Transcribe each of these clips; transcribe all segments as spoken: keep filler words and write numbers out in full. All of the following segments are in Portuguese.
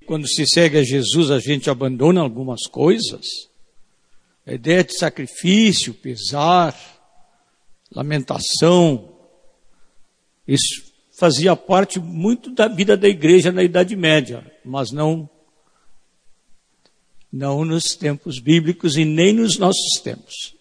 quando se segue a Jesus, a gente abandona algumas coisas. A ideia de sacrifício, pesar, lamentação, isso fazia parte muito da vida da igreja na Idade Média, mas não, não nos tempos bíblicos e nem nos nossos tempos.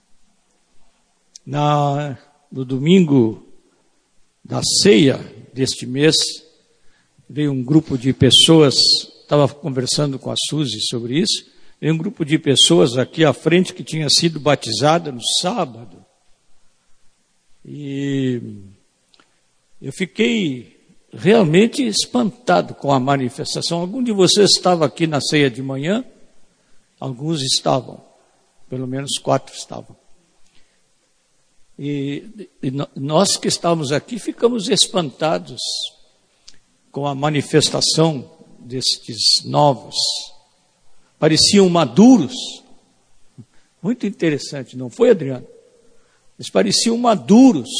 Na, no domingo da ceia deste mês, veio um grupo de pessoas, estava conversando com a Suzy sobre isso, veio um grupo de pessoas aqui à frente que tinha sido batizada no sábado. E eu fiquei realmente espantado com a manifestação. Algum de vocês estava aqui na ceia de manhã? Alguns estavam, pelo menos quatro estavam. E, e nós que estávamos aqui ficamos espantados com a manifestação destes novos. Pareciam maduros. Muito interessante, não foi, Adriano? Eles pareciam maduros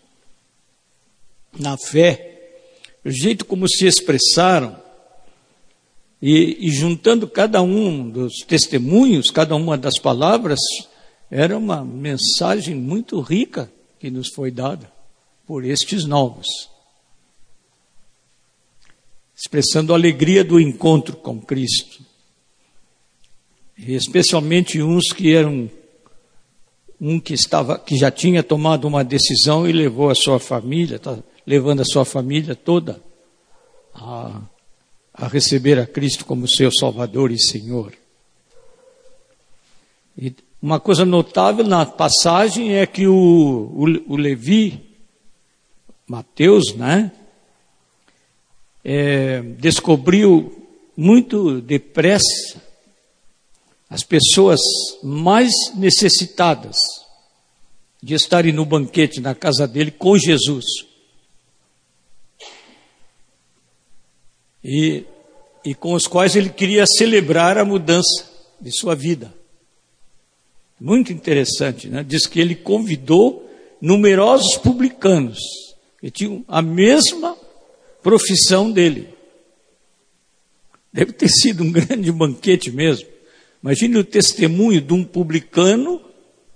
na fé, o jeito como se expressaram, e, e juntando cada um dos testemunhos, cada uma das palavras, era uma mensagem muito rica que nos foi dada por estes novos, expressando a alegria do encontro com Cristo, e especialmente uns que eram um que estava, que já tinha tomado uma decisão e levou a sua família, tá, levando a sua família toda a, a receber a Cristo como seu Salvador e Senhor. E uma coisa notável na passagem é que o, o, o Levi, Mateus, né, é, descobriu muito depressa as pessoas mais necessitadas de estarem no banquete na casa dele com Jesus. E, e com os quais ele queria celebrar a mudança de sua vida. Muito interessante, né? Diz que ele convidou numerosos publicanos que tinham a mesma profissão dele. Deve ter sido um grande banquete mesmo. Imagine o testemunho de um publicano.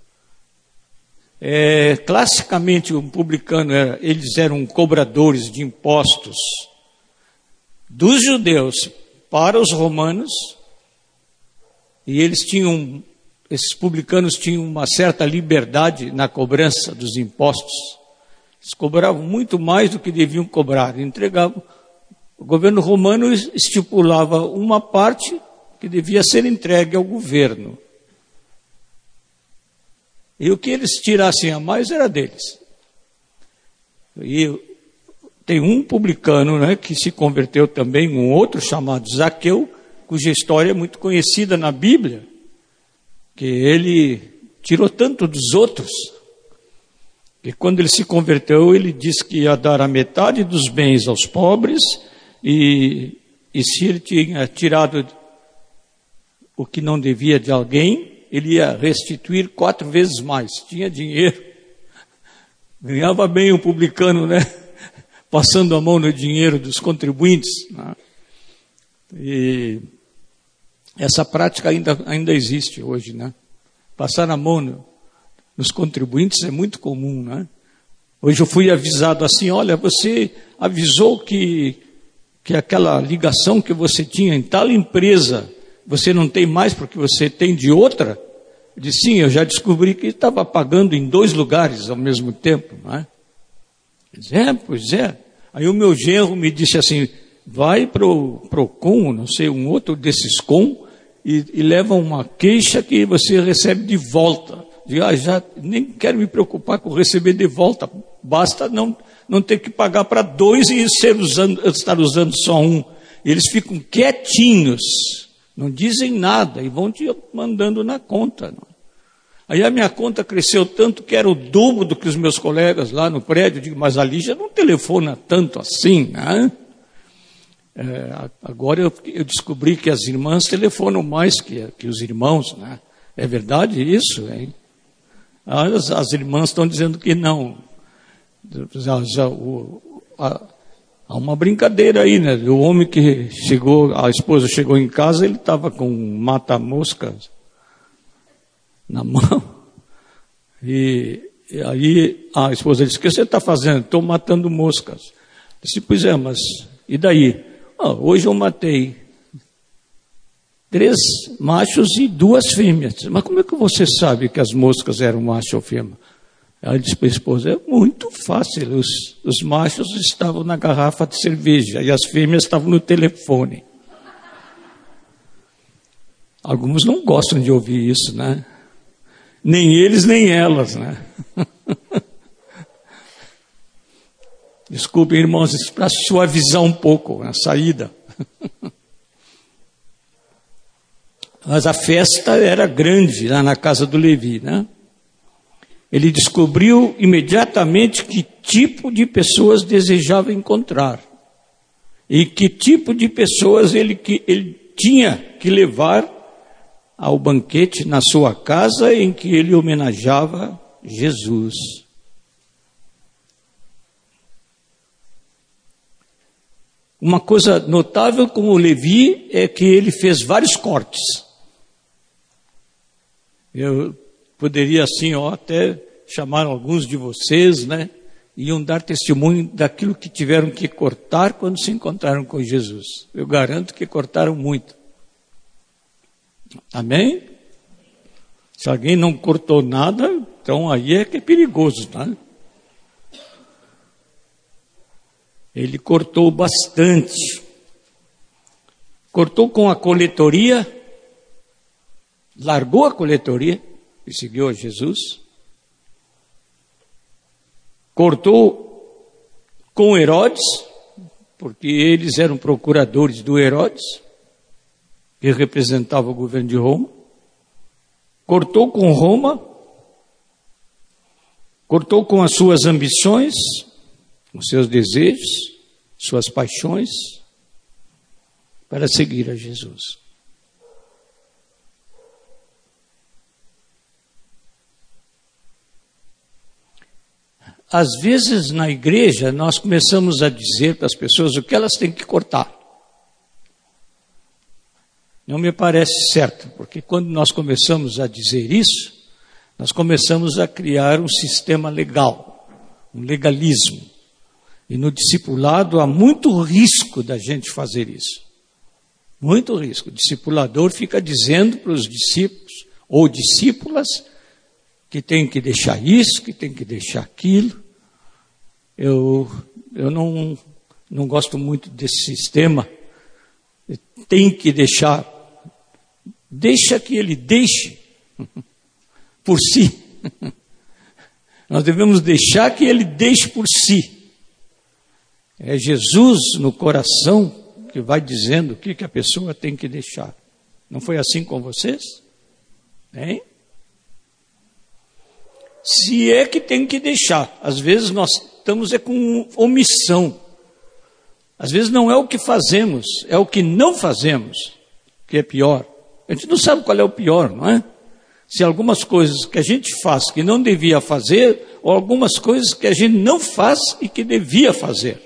É, classicamente, um publicano, era, eles eram cobradores de impostos dos judeus para os romanos, e eles tinham, esses publicanos tinham uma certa liberdade na cobrança dos impostos. Eles cobravam muito mais do que deviam cobrar, entregavam. O governo romano estipulava uma parte que devia ser entregue ao governo. E o que eles tirassem a mais era deles. E tem um publicano, né, que se converteu também, um outro chamado Zaqueu, cuja história é muito conhecida na Bíblia, que ele tirou tanto dos outros, que quando ele se converteu, ele disse que ia dar a metade dos bens aos pobres, e, e se ele tinha tirado o que não devia de alguém, ele ia restituir quatro vezes mais. Tinha dinheiro. Ganhava bem o publicano, né? Passando a mão no dinheiro dos contribuintes. Né? E essa prática ainda, ainda existe hoje, né? Passar a mão no, nos contribuintes é muito comum, né? Hoje eu fui avisado assim, olha, você avisou que, que aquela ligação que você tinha em tal empresa, você não tem mais porque você tem de outra? Eu disse, sim, eu já descobri que estava pagando em dois lugares ao mesmo tempo, não é? Eu disse, é, pois é. Aí o meu genro me disse assim, vai para o Procon, não sei, um outro desses com, e, e leva uma queixa que você recebe de volta. Eu digo, ah, já nem quero me preocupar com receber de volta, basta não, não ter que pagar para dois e ser usando, estar usando só um. Eles ficam quietinhos, não dizem nada e vão te mandando na conta. Não? Aí a minha conta cresceu tanto que era o dobro do que os meus colegas lá no prédio. Eu digo, mas ali já não telefona tanto assim, né? É, agora eu, eu descobri que as irmãs telefonam mais que, que os irmãos, né? É verdade isso, hein? As, as irmãs estão dizendo que não. Já, já, o, a, Há uma brincadeira aí, né? O homem que chegou, a esposa chegou em casa, ele estava com um mata-moscas na mão. E, e aí a esposa disse: o que você está fazendo? Estou matando moscas. Eu disse: pois é, mas e daí? Ah, hoje eu matei três machos e duas fêmeas. Mas como é que você sabe que as moscas eram macho ou fêmea? Ela disse para a esposa: é muito fácil, os, os machos estavam na garrafa de cerveja e as fêmeas estavam no telefone. Alguns não gostam de ouvir isso, né? Nem eles, nem elas, né? Desculpem, irmãos, isso para suavizar um pouco a saída. Mas a festa era grande lá na casa do Levi, né? Ele descobriu imediatamente que tipo de pessoas desejava encontrar. E que tipo de pessoas ele, que, ele tinha que levar ao banquete na sua casa em que ele homenageava Jesus. Uma coisa notável com o Levi é que ele fez vários cortes. Eu poderia assim, ó, até chamar alguns de vocês, né? Iam dar testemunho daquilo que tiveram que cortar quando se encontraram com Jesus. Eu garanto que cortaram muito. Amém? Se alguém não cortou nada, então aí é que é perigoso, né? Ele cortou bastante. Cortou com a coletoria, largou a coletoria e seguiu a Jesus. Cortou com Herodes, porque eles eram procuradores do Herodes, que representava o governo de Roma. Cortou com Roma, cortou com as suas ambições, os seus desejos, suas paixões, para seguir a Jesus. Às vezes na igreja nós começamos a dizer para as pessoas o que elas têm que cortar. Não me parece certo, porque quando nós começamos a dizer isso, nós começamos a criar um sistema legal, um legalismo. E no discipulado há muito risco da gente fazer isso. Muito risco. O discipulador fica dizendo para os discípulos ou discípulas que tem que deixar isso, que tem que deixar aquilo. Eu, eu não, não gosto muito desse sistema. Tem que deixar. Deixa que ele deixe por si. Nós devemos deixar que ele deixe por si. É Jesus no coração que vai dizendo o que, que a pessoa tem que deixar. Não foi assim com vocês? Hein? Se é que tem que deixar. Às vezes nós estamos é com omissão. Às vezes não é o que fazemos, é o que não fazemos que é pior. A gente não sabe qual é o pior, não é? Se algumas coisas que a gente faz que não devia fazer, ou algumas coisas que a gente não faz e que devia fazer.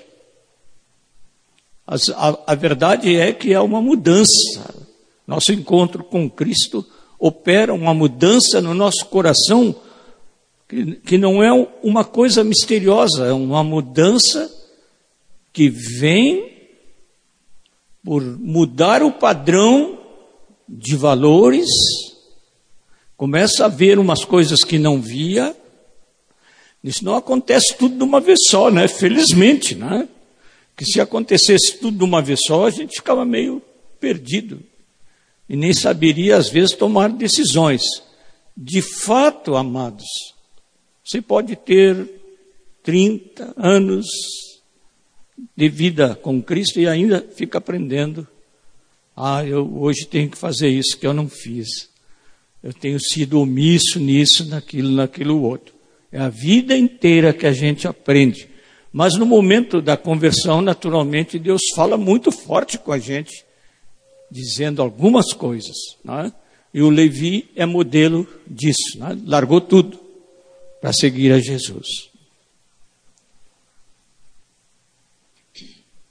As, a, a verdade é que há uma mudança. Nosso encontro com Cristo opera uma mudança no nosso coração que, que não é uma coisa misteriosa, é uma mudança que vem por mudar o padrão de valores, começa a ver umas coisas que não via. Isso não acontece tudo de uma vez só, né? Felizmente, né? Que se acontecesse tudo de uma vez só, a gente ficava meio perdido e nem saberia, às vezes, tomar decisões. De fato, amados, você pode ter trinta anos de vida com Cristo e ainda fica aprendendo. Ah, eu hoje tenho que fazer isso que eu não fiz. Eu tenho sido omisso nisso, naquilo, naquilo outro. É a vida inteira que a gente aprende. Mas no momento da conversão, naturalmente, Deus fala muito forte com a gente, dizendo algumas coisas. Né? E o Levi é modelo disso. Né? Largou tudo para seguir a Jesus.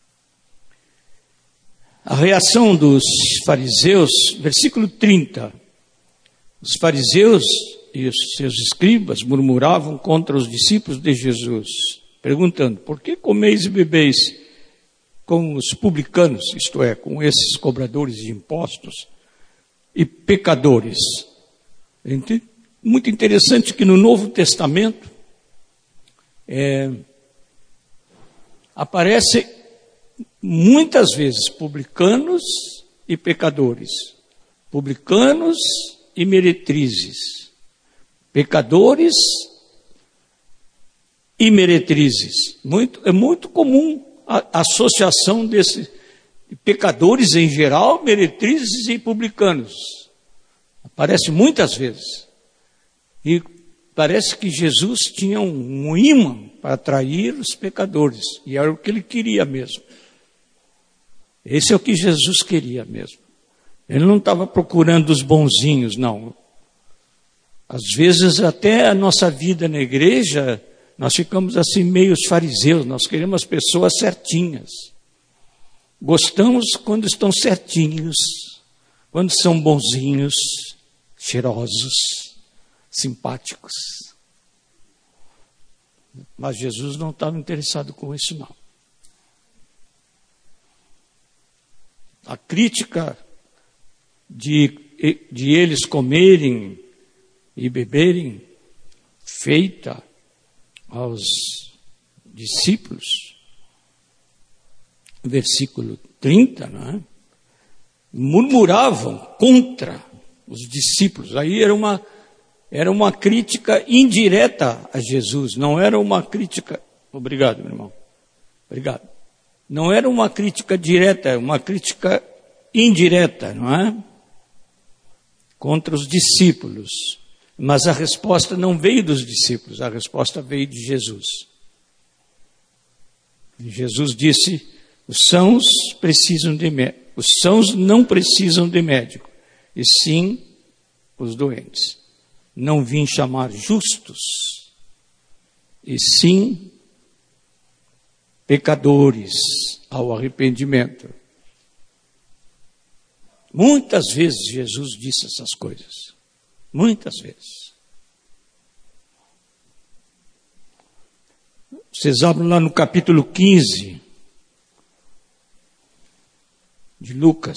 A reação dos fariseus, versículo trinta. Os fariseus e os seus escribas murmuravam contra os discípulos de Jesus, perguntando: por que comeis e bebeis com os publicanos, isto é, com esses cobradores de impostos e pecadores? Muito interessante que no Novo Testamento é, aparece muitas vezes publicanos e pecadores, publicanos e meretrizes, pecadores e meretrizes. Muito, é muito comum a associação desses pecadores em geral, meretrizes e publicanos. Aparece muitas vezes. E parece que Jesus tinha um, um imã para atrair os pecadores. E era o que ele queria mesmo. Esse é o que Jesus queria mesmo. Ele não estava procurando os bonzinhos, não. Às vezes até a nossa vida na igreja, nós ficamos assim meio fariseus, nós queremos as pessoas certinhas. Gostamos quando estão certinhos, quando são bonzinhos, cheirosos, simpáticos. Mas Jesus não estava interessado com isso, não. A crítica de, de eles comerem e beberem, feita aos discípulos, versículo trinta, não é? Murmuravam contra os discípulos. Aí era uma, era uma crítica indireta a Jesus, não era uma crítica... Obrigado, meu irmão. Obrigado. Não era uma crítica direta, uma crítica indireta, não é? Contra os discípulos. Mas a resposta não veio dos discípulos, a resposta veio de Jesus. E Jesus disse: os sãos precisam de médico, os sãos não precisam de médico, e sim os doentes. Não vim chamar justos, e sim pecadores ao arrependimento. Muitas vezes Jesus disse essas coisas. Muitas vezes. Vocês abrem lá no capítulo quinze de Lucas.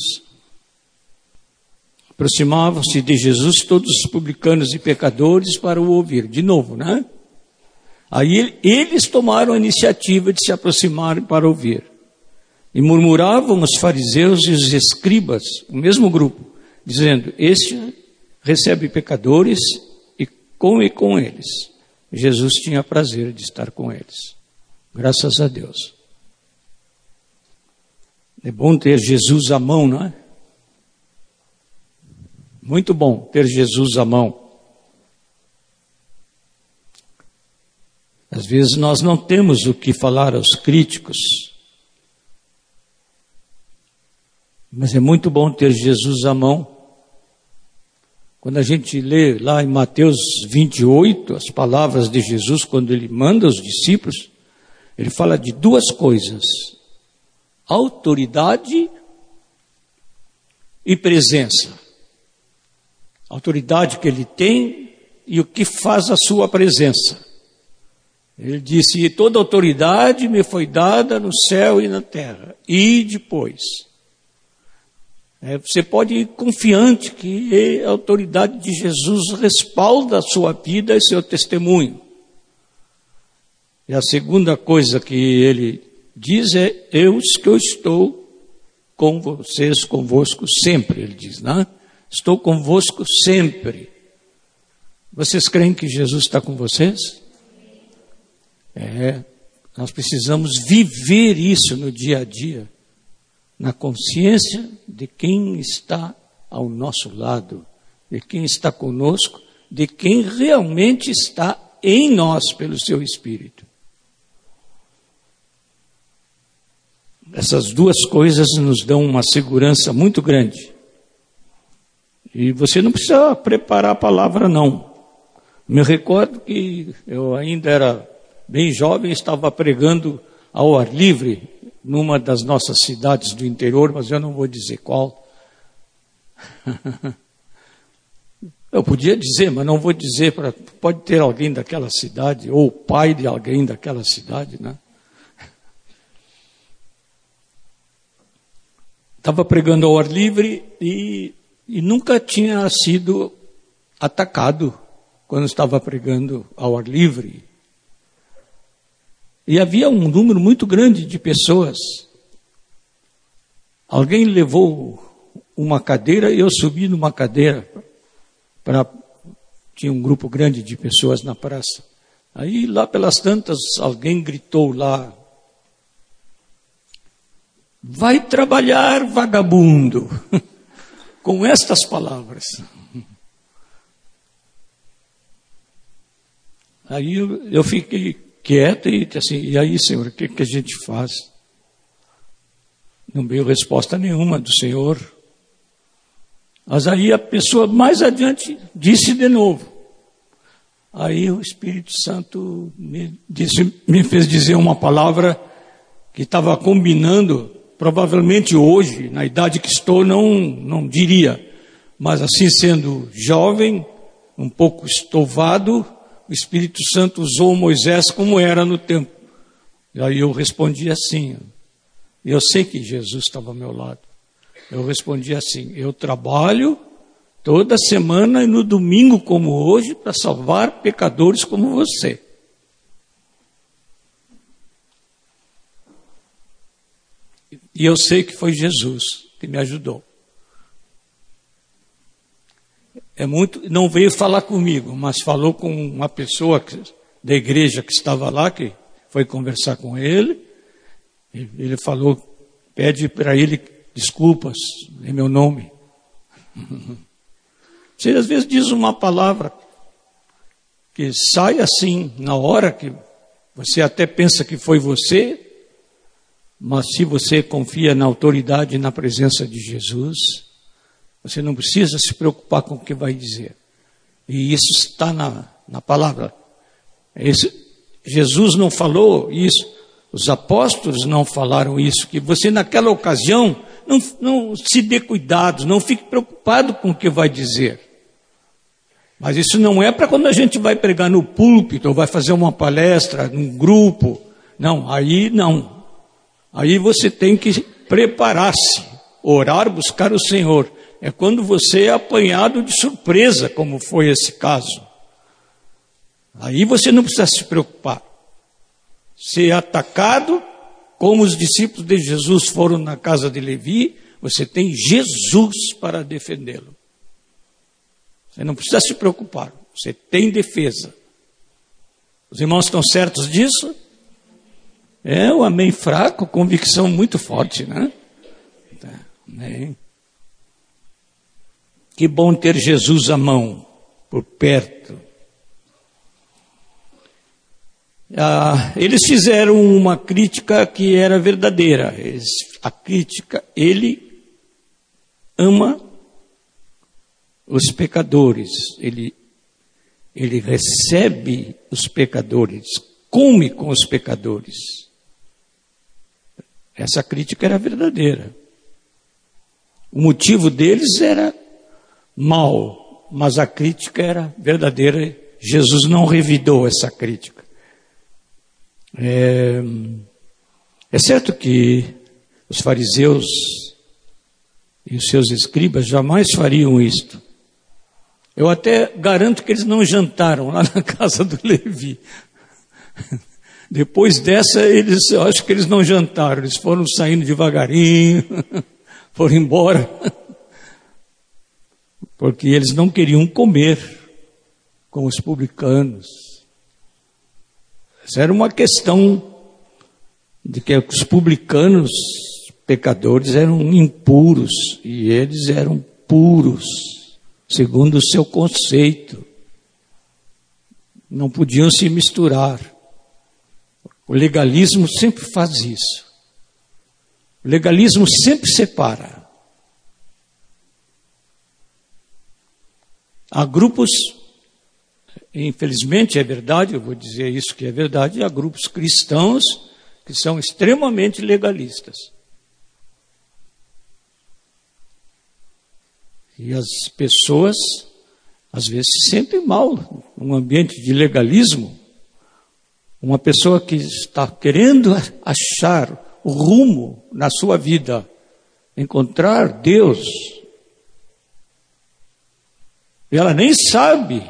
Aproximavam-se de Jesus todos os publicanos e pecadores para o ouvir. De novo, né? Aí eles tomaram a iniciativa de se aproximarem para ouvir. E murmuravam os fariseus e os escribas, o mesmo grupo, dizendo: este recebe pecadores e come com eles. Jesus tinha prazer de estar com eles. Graças a Deus. É bom ter Jesus à mão, não é? Muito bom ter Jesus à mão. Às vezes nós não temos o que falar aos críticos, mas é muito bom ter Jesus à mão. Quando a gente lê lá em Mateus vinte e oito, as palavras de Jesus, quando ele manda os discípulos, ele fala de duas coisas: autoridade e presença. A autoridade que ele tem e o que faz a sua presença. Ele disse: toda autoridade me foi dada no céu e na terra. E depois, é, você pode ir confiante que a autoridade de Jesus respalda a sua vida e seu testemunho. E a segunda coisa que ele diz é: eis que eu estou com vocês, convosco sempre, ele diz, né? Estou convosco sempre. Vocês creem que Jesus está com vocês? É, nós precisamos viver isso no dia a dia, na consciência de quem está ao nosso lado, de quem está conosco, de quem realmente está em nós pelo seu Espírito. Essas duas coisas nos dão uma segurança muito grande. E você não precisa preparar a palavra, não. Me recordo que eu ainda era bem jovem, estava pregando ao ar livre numa das nossas cidades do interior, mas eu não vou dizer qual. Eu podia dizer, mas não vou dizer, pra, pode ter alguém daquela cidade, ou o pai de alguém daquela cidade, né? Estava pregando ao ar livre e, e nunca tinha sido atacado quando estava pregando ao ar livre. E havia um número muito grande de pessoas. Alguém levou uma cadeira e eu subi numa cadeira. Pra, tinha um grupo grande de pessoas na praça. Aí lá pelas tantas, alguém gritou lá: vai trabalhar, vagabundo, com estas palavras. Aí eu, eu fiquei quieto e disse assim: e aí, Senhor, o que, que a gente faz? Não veio resposta nenhuma do Senhor. Mas aí a pessoa mais adiante disse de novo. Aí o Espírito Santo me, disse, me fez dizer uma palavra que estava combinando, provavelmente hoje, na idade que estou, não, não diria. Mas assim, sendo jovem, um pouco estovado, o Espírito Santo usou Moisés como era no tempo. E aí eu respondi assim. Eu sei que Jesus estava ao meu lado. Eu respondi assim: eu trabalho toda semana e no domingo como hoje para salvar pecadores como você. E eu sei que foi Jesus que me ajudou. É muito, não veio falar comigo, mas falou com uma pessoa que, da igreja que estava lá, que foi conversar com ele. Ele falou, pede para ele desculpas em meu nome. Você às vezes diz uma palavra que sai assim, na hora que você até pensa que foi você, mas se você confia na autoridade e na presença de Jesus, você não precisa se preocupar com o que vai dizer. E isso está na, na palavra. Esse, Jesus não falou isso, os apóstolos não falaram isso, que você naquela ocasião não, não se dê cuidado, não fique preocupado com o que vai dizer. Mas isso não é para quando a gente vai pregar no púlpito, ou vai fazer uma palestra num grupo. Não, aí não. Aí você tem que preparar-se, orar, buscar o Senhor. É quando você é apanhado de surpresa, como foi esse caso. Aí você não precisa se preocupar. Ser atacado, como os discípulos de Jesus foram na casa de Levi, você tem Jesus para defendê-lo. Você não precisa se preocupar, você tem defesa. Os irmãos estão certos disso? É um amém fraco, convicção muito forte, né? Amém. Que bom ter Jesus à mão, por perto. Ah, eles fizeram uma crítica que era verdadeira. Eles, a crítica, ele ama os pecadores, ele, ele recebe os pecadores, come com os pecadores. Essa crítica era verdadeira. O motivo deles era mau, mas a crítica era verdadeira. Jesus não revidou essa crítica. É, é certo que os fariseus e os seus escribas jamais fariam isto. Eu até garanto que eles não jantaram lá na casa do Levi. Depois dessa, eles, eu acho que eles não jantaram, eles foram saindo devagarinho, foram embora, porque eles não queriam comer com os publicanos. Essa era uma questão de que os publicanos, pecadores, eram impuros e eles eram puros, segundo o seu conceito. Não podiam se misturar. O legalismo sempre faz isso. O legalismo sempre separa. Há grupos, infelizmente é verdade, eu vou dizer isso que é verdade, há grupos cristãos que são extremamente legalistas. E as pessoas, às vezes, se sentem mal num ambiente de legalismo. Uma pessoa que está querendo achar o rumo na sua vida, encontrar Deus, e ela nem sabe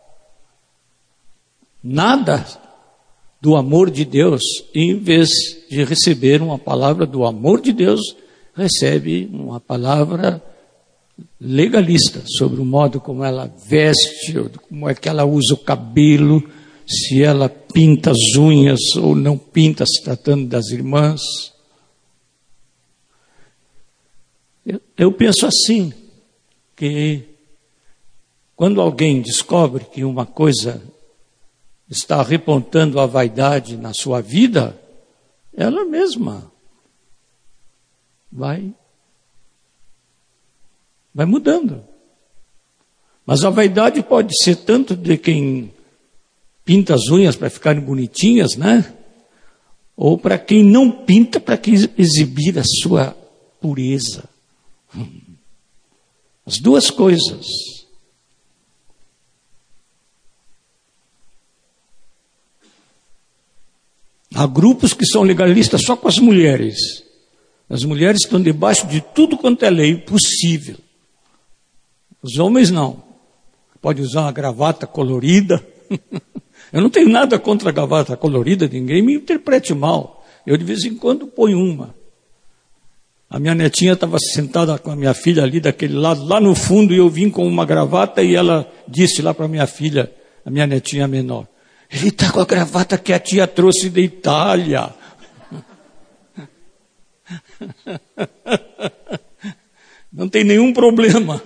nada do amor de Deus, e em vez de receber uma palavra do amor de Deus, recebe uma palavra legalista sobre o modo como ela veste, como é que ela usa o cabelo, se ela pinta as unhas ou não pinta, se tratando das irmãs. Eu, eu penso assim, que quando alguém descobre que uma coisa está repontando a vaidade na sua vida, ela mesma vai, vai mudando. Mas a vaidade pode ser tanto de quem pinta as unhas para ficarem bonitinhas, né? Ou para quem não pinta para exibir a sua pureza. As duas coisas. Há grupos que são legalistas só com as mulheres. As mulheres estão debaixo de tudo quanto é lei possível. Os homens não. Pode usar uma gravata colorida. Eu não tenho nada contra a gravata colorida, ninguém me interprete mal. Eu de vez em quando ponho uma. A minha netinha estava sentada com a minha filha ali daquele lado, lá no fundo, e eu vim com uma gravata e ela disse lá para minha filha, a minha netinha menor, ele está com a gravata que a tia trouxe da Itália. Não tem nenhum problema.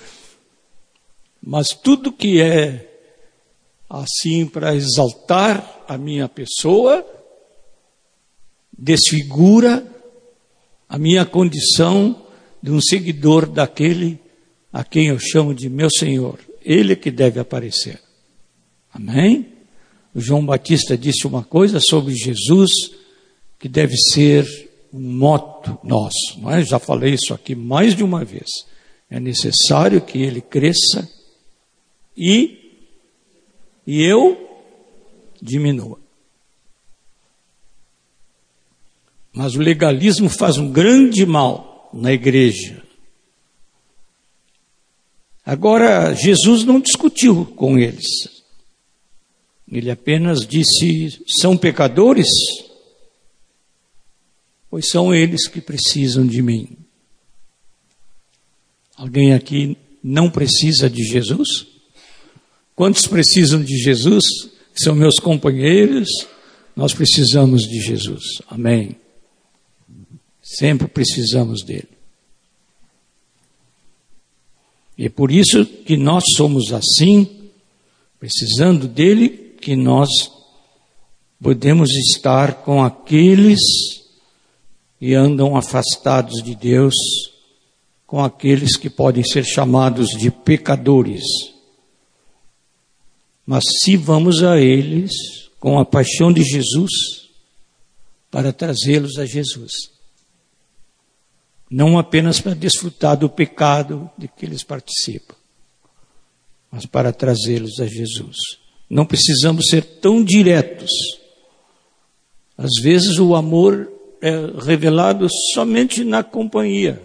Mas tudo que é assim para exaltar a minha pessoa, desfigura a minha condição de um seguidor daquele a quem eu chamo de meu Senhor. Ele é que deve aparecer. Amém? O João Batista disse uma coisa sobre Jesus que deve ser um moto nosso. Não é? Já falei isso aqui mais de uma vez. É necessário que ele cresça e E eu diminua. Mas o legalismo faz um grande mal na igreja. Agora, Jesus não discutiu com eles. Ele apenas disse, são pecadores? Pois são eles que precisam de mim. Alguém aqui não precisa de Jesus? Quantos precisam de Jesus? São meus companheiros. Nós precisamos de Jesus. Amém. Sempre precisamos dele. E é por isso que nós somos assim, precisando dele, que nós podemos estar com aqueles que andam afastados de Deus, com aqueles que podem ser chamados de pecadores. Mas se vamos a eles com a paixão de Jesus, para trazê-los a Jesus. Não apenas para desfrutar do pecado de que eles participam, mas para trazê-los a Jesus. Não precisamos ser tão diretos. Às vezes o amor é revelado somente na companhia.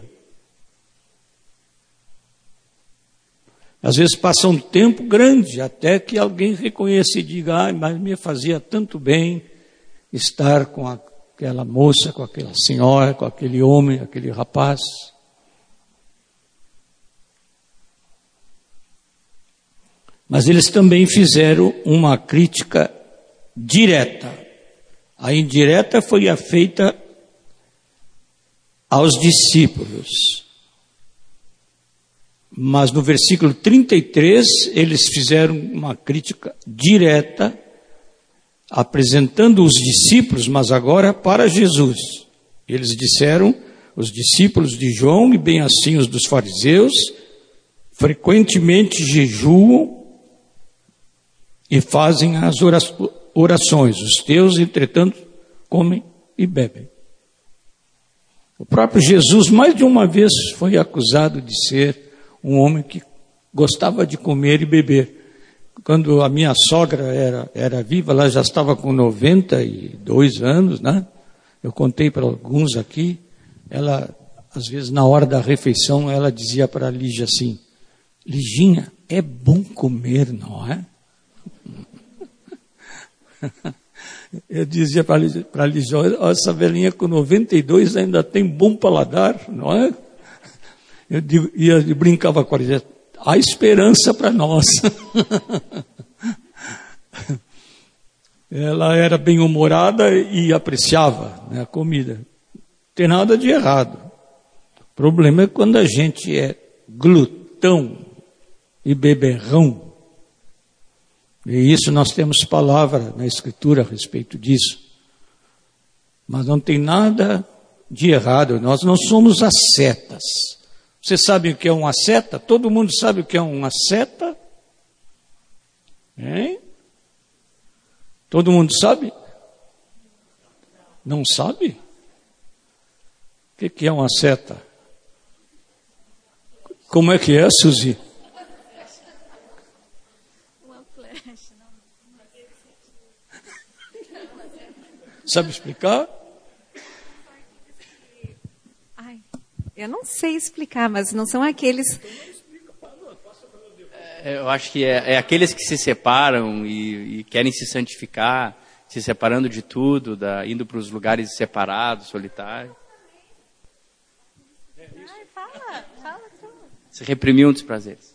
Às vezes passa um tempo grande até que alguém reconheça e diga, ah, mas me fazia tanto bem estar com aquela moça, com aquela senhora, com aquele homem, aquele rapaz. Mas eles também fizeram uma crítica direta. A indireta foi a feita aos discípulos. Mas no versículo trinta e três, eles fizeram uma crítica direta, apresentando os discípulos, mas agora para Jesus. Eles disseram, os discípulos de João, e bem assim os dos fariseus, frequentemente jejuam e fazem as orações. Os teus, entretanto, comem e bebem. O próprio Jesus, mais de uma vez, foi acusado de ser um homem que gostava de comer e beber. Quando a minha sogra era, era viva, ela já estava com noventa e dois anos, né? Eu contei para alguns aqui, ela, às vezes, na hora da refeição, ela dizia para a Lígia assim, Liginha, é bom comer, não é? Eu dizia para a Lígia, essa velhinha com noventa e dois ainda tem bom paladar, não é? Eu, digo, e eu brincava com ela, dizia, há esperança para nós. Ela era bem-humorada e apreciava, né, a comida. Não tem nada de errado. O problema é quando a gente é glutão e beberrão. E isso nós temos palavra na Escritura a respeito disso. Mas não tem nada de errado. Nós não somos ascetas. Você sabe o que é uma seta? Todo mundo sabe o que é uma seta? Hein? Todo mundo sabe? Não sabe? O que é uma seta? Como é que é, Suzy? Uma flecha. Sabe explicar? Eu não sei explicar, mas não são aqueles... Eu acho que é, é aqueles que se separam e, e querem se santificar, se separando de tudo, da, indo para os lugares separados, solitários. Ai, fala, fala, fala. Se reprimiam dos prazeres.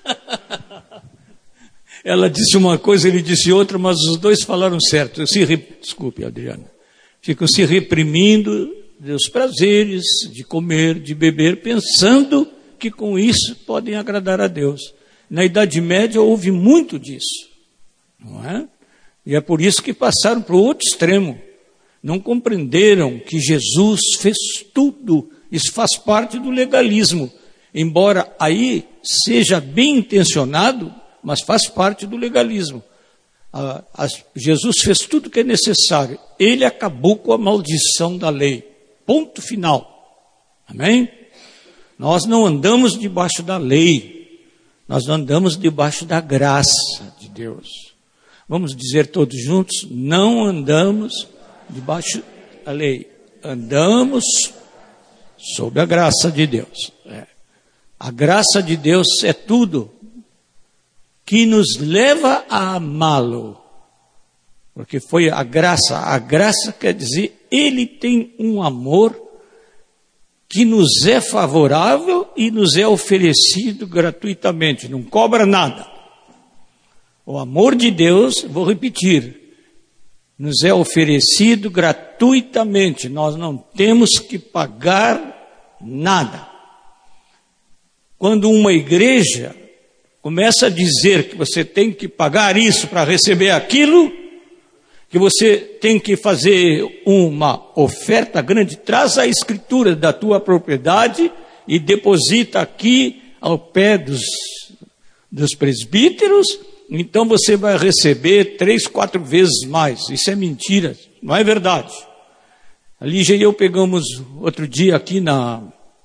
Ela disse uma coisa, ele disse outra, mas os dois falaram certo. Se re... Desculpe, Adriana. Ficam se reprimindo dos prazeres, de comer, de beber, pensando que com isso podem agradar a Deus. Na Idade Média houve muito disso, não é? E é por isso que passaram para o outro extremo. Não compreenderam que Jesus fez tudo. Isso faz parte do legalismo. Embora aí seja bem intencionado, mas faz parte do legalismo. Ah, as, Jesus fez tudo o que é necessário. Ele acabou com a maldição da lei. Ponto final. Amém? Nós não andamos debaixo da lei. Nós andamos debaixo da graça de Deus. Vamos dizer todos juntos, não andamos debaixo da lei. Andamos sob a graça de Deus. É. A graça de Deus é tudo que nos leva a amá-lo. Porque foi a graça. A graça quer dizer, Ele tem um amor que nos é favorável e nos é oferecido gratuitamente. Não cobra nada. O amor de Deus, vou repetir, nos é oferecido gratuitamente. Nós não temos que pagar nada. Quando uma igreja começa a dizer que você tem que pagar isso para receber aquilo, que você tem que fazer uma oferta grande, traz a escritura da tua propriedade e deposita aqui ao pé dos, dos presbíteros, então você vai receber três, quatro vezes mais. Isso é mentira, não é verdade. A Lígia e eu pegamos outro dia aqui na,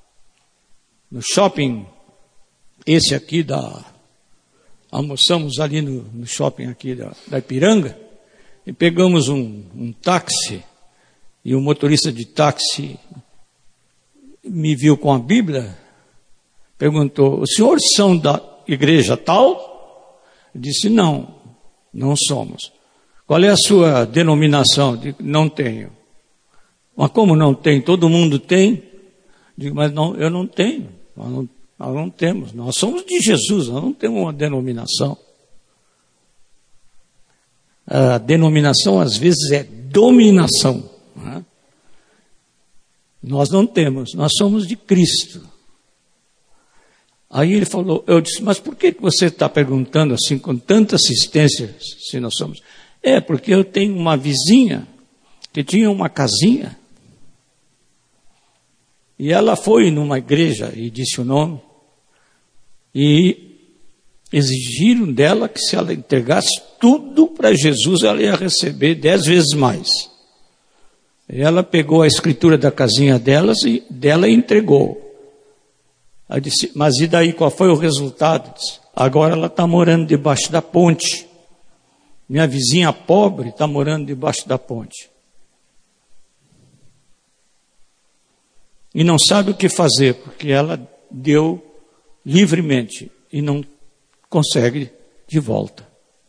no shopping, esse aqui da... Almoçamos ali no, no shopping aqui da, da Ipiranga, e pegamos um, um táxi, e o motorista de táxi me viu com a Bíblia, perguntou, os senhores são da igreja tal? Eu disse, não, não somos. Qual é a sua denominação? Digo, não tenho. Mas como não tem? Todo mundo tem? Digo, mas não, eu não tenho. Nós não, nós não temos. Nós somos de Jesus, nós não temos uma denominação. A denominação, às vezes, é dominação. Não é? Nós não temos, nós somos de Cristo. Aí ele falou, eu disse, mas por que você está perguntando assim, com tanta assistência, se nós somos? É, porque eu tenho uma vizinha que tinha uma casinha, e ela foi numa igreja, e disse o nome, e exigiram dela que se ela entregasse tudo para Jesus, ela ia receber dez vezes mais. Ela pegou a escritura da casinha delas e dela e entregou. Aí disse, mas e daí, qual foi o resultado? Disse, agora ela está morando debaixo da ponte. Minha vizinha pobre está morando debaixo da ponte. E não sabe o que fazer, porque ela deu livremente e não consegue de volta.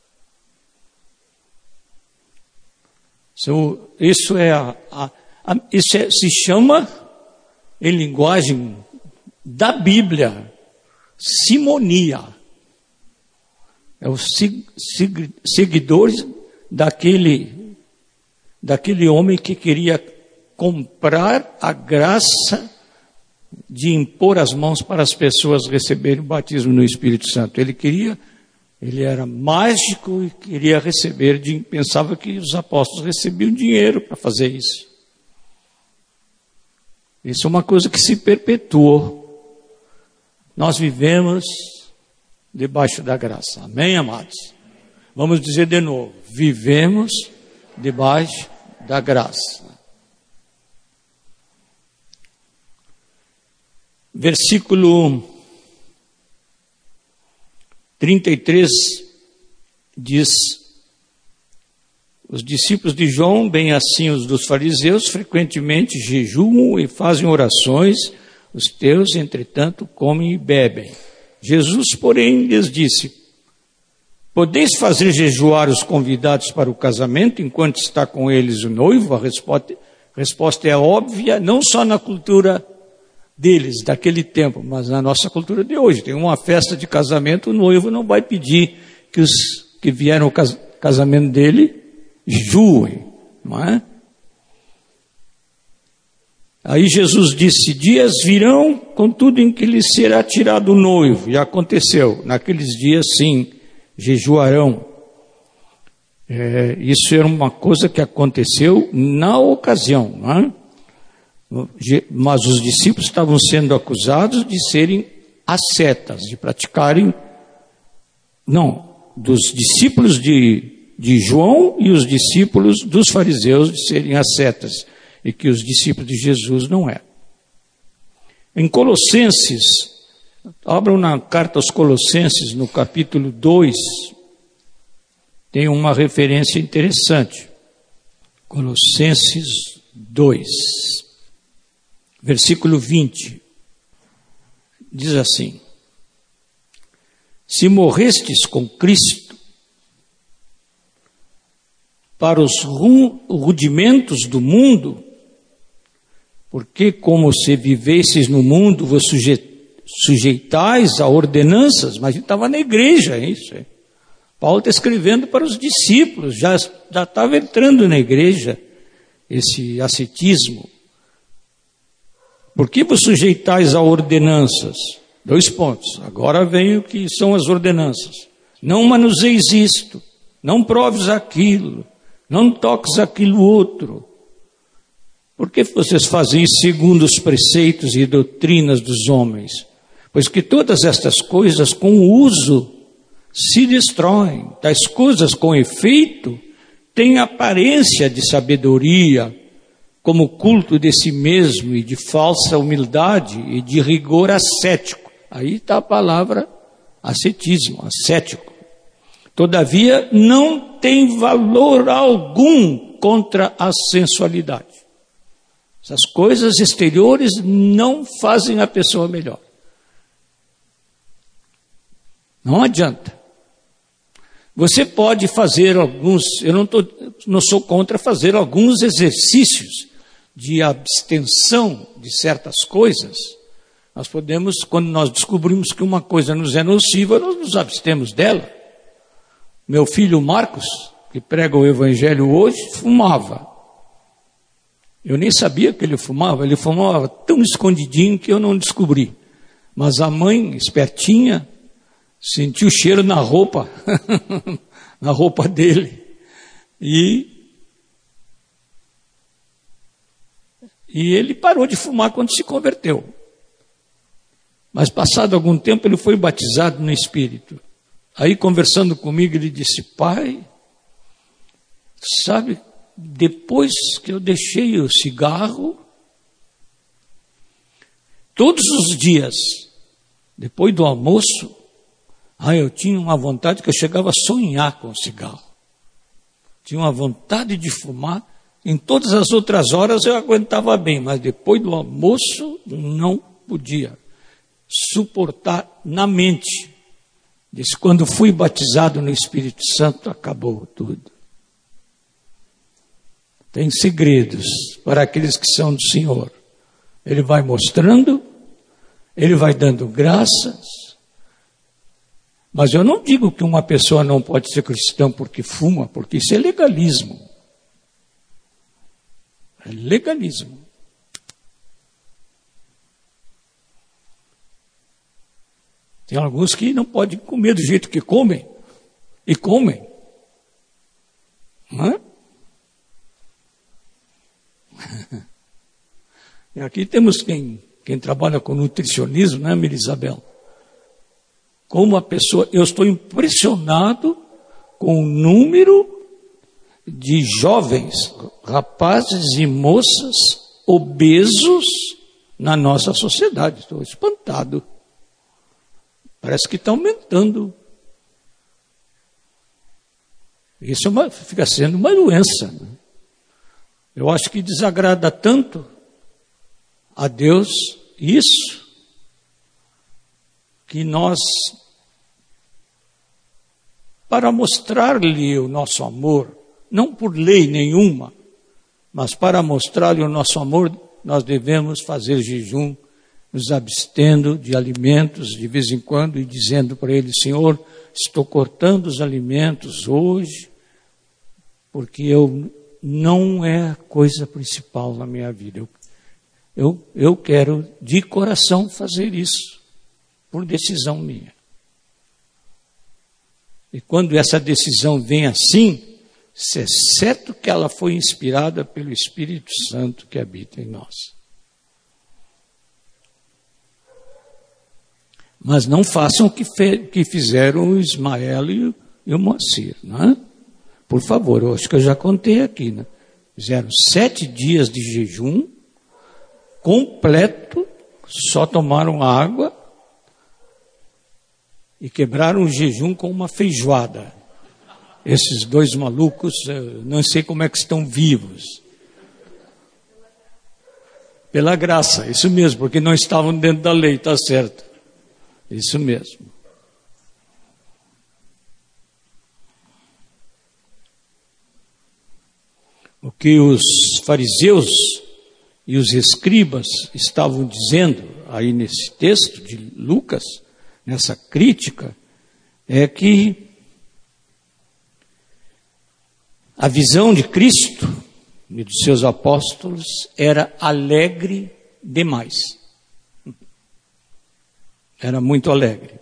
Isso, isso, é, a, a, a, isso é, se chama, em linguagem da Bíblia, simonia. É os seguidores daquele, daquele homem que queria comprar a graça de impor as mãos para as pessoas receberem o batismo no Espírito Santo. Ele queria, ele era mágico e queria receber, pensava que os apóstolos recebiam dinheiro para fazer isso. Isso é uma coisa que se perpetuou. Nós vivemos debaixo da graça. Amém, amados? Vamos dizer de novo. Vivemos debaixo da graça. Versículo trinta e três diz, os discípulos de João, bem assim os dos fariseus, frequentemente jejuam e fazem orações, os teus, entretanto, comem e bebem. Jesus, porém, lhes disse, podeis fazer jejuar os convidados para o casamento enquanto está com eles o noivo? A resposta, a resposta é óbvia, não só na cultura deles, daquele tempo, mas na nossa cultura de hoje. Tem uma festa de casamento, o noivo não vai pedir que os que vieram ao casamento dele jejuem, não é? Aí Jesus disse, dias virão, contudo em que lhes será tirado o noivo. E aconteceu, naqueles dias sim, jejuarão. É, isso era uma coisa que aconteceu na ocasião, não é? Mas os discípulos estavam sendo acusados de serem ascetas, de praticarem, não, dos discípulos de, de João e os discípulos dos fariseus de serem ascetas, e que os discípulos de Jesus não eram. Em Colossenses, abram na carta aos Colossenses, no capítulo dois, tem uma referência interessante. Colossenses dois. Versículo vinte, diz assim, se morrestes com Cristo para os rudimentos do mundo, porque como se vivesseis no mundo, vos sujeitais a ordenanças, mas estava na igreja, é isso. É. Paulo está escrevendo para os discípulos, já, já estava entrando na igreja esse ascetismo. Por que vos sujeitais a ordenanças? Dois pontos. Agora vem o que são as ordenanças. Não manuseis isto, não proves aquilo, não toques aquilo outro. Por que vocês fazem isso segundo os preceitos e doutrinas dos homens? Pois que todas estas coisas com o uso se destroem. Tais coisas com efeito têm aparência de sabedoria, como culto de si mesmo e de falsa humildade e de rigor ascético. Aí está a palavra ascetismo, ascético. Todavia, não tem valor algum contra a sensualidade. Essas coisas exteriores não fazem a pessoa melhor. Não adianta. Você pode fazer alguns, eu não, tô, não sou contra fazer alguns exercícios de abstenção de certas coisas. Nós podemos, quando nós descobrimos que uma coisa nos é nociva, nós nos abstemos dela. Meu filho Marcos, que prega o evangelho hoje, fumava. Eu nem sabia que ele fumava, ele fumava tão escondidinho que eu não descobri. Mas a mãe, espertinha, sentiu o cheiro na roupa, na roupa dele. E E ele parou de fumar quando se converteu. Mas passado algum tempo ele foi batizado no Espírito. Aí conversando comigo ele disse, pai, sabe depois que eu deixei o cigarro, todos os dias, depois do almoço, ah, eu tinha uma vontade que eu chegava a sonhar com o cigarro. Tinha uma vontade de fumar. Em todas as outras horas eu aguentava bem, mas depois do almoço não podia suportar na mente. Diz, quando fui batizado no Espírito Santo, acabou tudo. Tem segredos para aqueles que são do Senhor. Ele vai mostrando, Ele vai dando graças. Mas eu não digo que uma pessoa não pode ser cristã porque fuma, porque isso é legalismo. É legalismo. Tem alguns que não podem comer do jeito que comem. E comem. Não é? E aqui temos quem, quem trabalha com nutricionismo, né, Melisabel? Como a pessoa, eu estou impressionado com o número de jovens, rapazes e moças obesos na nossa sociedade. Estou espantado. Parece que está aumentando. Isso é uma, fica sendo uma doença. Né? Eu acho que desagrada tanto a Deus isso, que nós, para mostrar-lhe o nosso amor, não por lei nenhuma, mas para mostrar-lhe o nosso amor, nós devemos fazer jejum, nos abstendo de alimentos de vez em quando e dizendo para ele, Senhor, estou cortando os alimentos hoje, porque eu não é a coisa principal na minha vida. Eu, eu, eu quero de coração fazer isso, por decisão minha. E quando essa decisão vem assim, se é certo que ela foi inspirada pelo Espírito Santo que habita em nós. Mas não façam o que, fe, que fizeram o Ismael e o, e o Moacir, não é? Por favor, eu acho que eu já contei aqui, né? Fizeram sete dias de jejum, completo, só tomaram água e quebraram o jejum com uma feijoada. Esses dois malucos, eu não sei como é que estão vivos. Pela graça, isso mesmo, porque não estavam dentro da lei, está certo. Isso mesmo. O que os fariseus e os escribas estavam dizendo aí nesse texto de Lucas, nessa crítica, é que a visão de Cristo e dos seus apóstolos era alegre demais. Era muito alegre.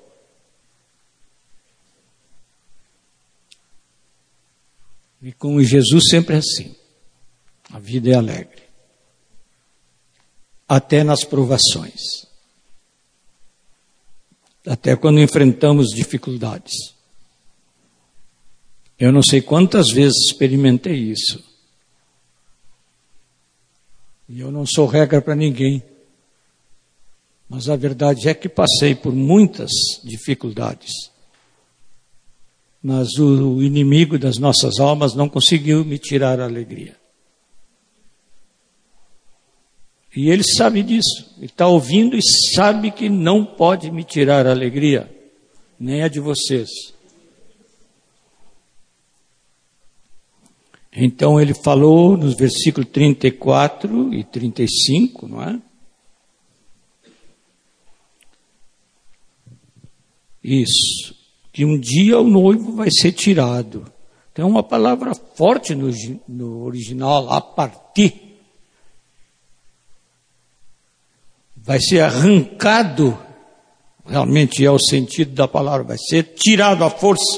E com Jesus sempre é assim. A vida é alegre. Até nas provações. Até quando enfrentamos dificuldades. Eu não sei quantas vezes experimentei isso. E eu não sou regra para ninguém. Mas a verdade é que passei por muitas dificuldades. Mas o inimigo das nossas almas não conseguiu me tirar a alegria. E ele sabe disso. Ele está ouvindo e sabe que não pode me tirar a alegria. Nem a de vocês. Então ele falou nos versículos trinta e quatro e trinta e cinco, não é? Isso, que um dia o noivo vai ser tirado. Tem uma palavra forte no, no original, a partir. Vai ser arrancado, realmente é o sentido da palavra, vai ser tirado à força.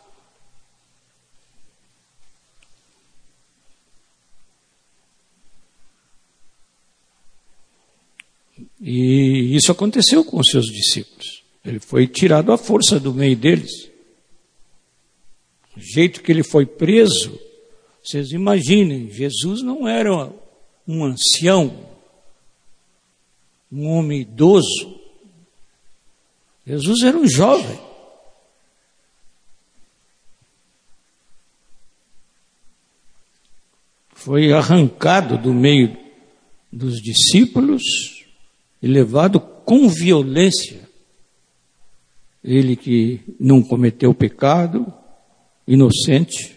E isso aconteceu com os seus discípulos. Ele foi tirado à força do meio deles. O jeito que ele foi preso, Vocês imaginem, Jesus não era um ancião, um homem idoso. Jesus era um jovem. Foi arrancado do meio dos discípulos e levado com violência. Ele que não cometeu pecado, inocente,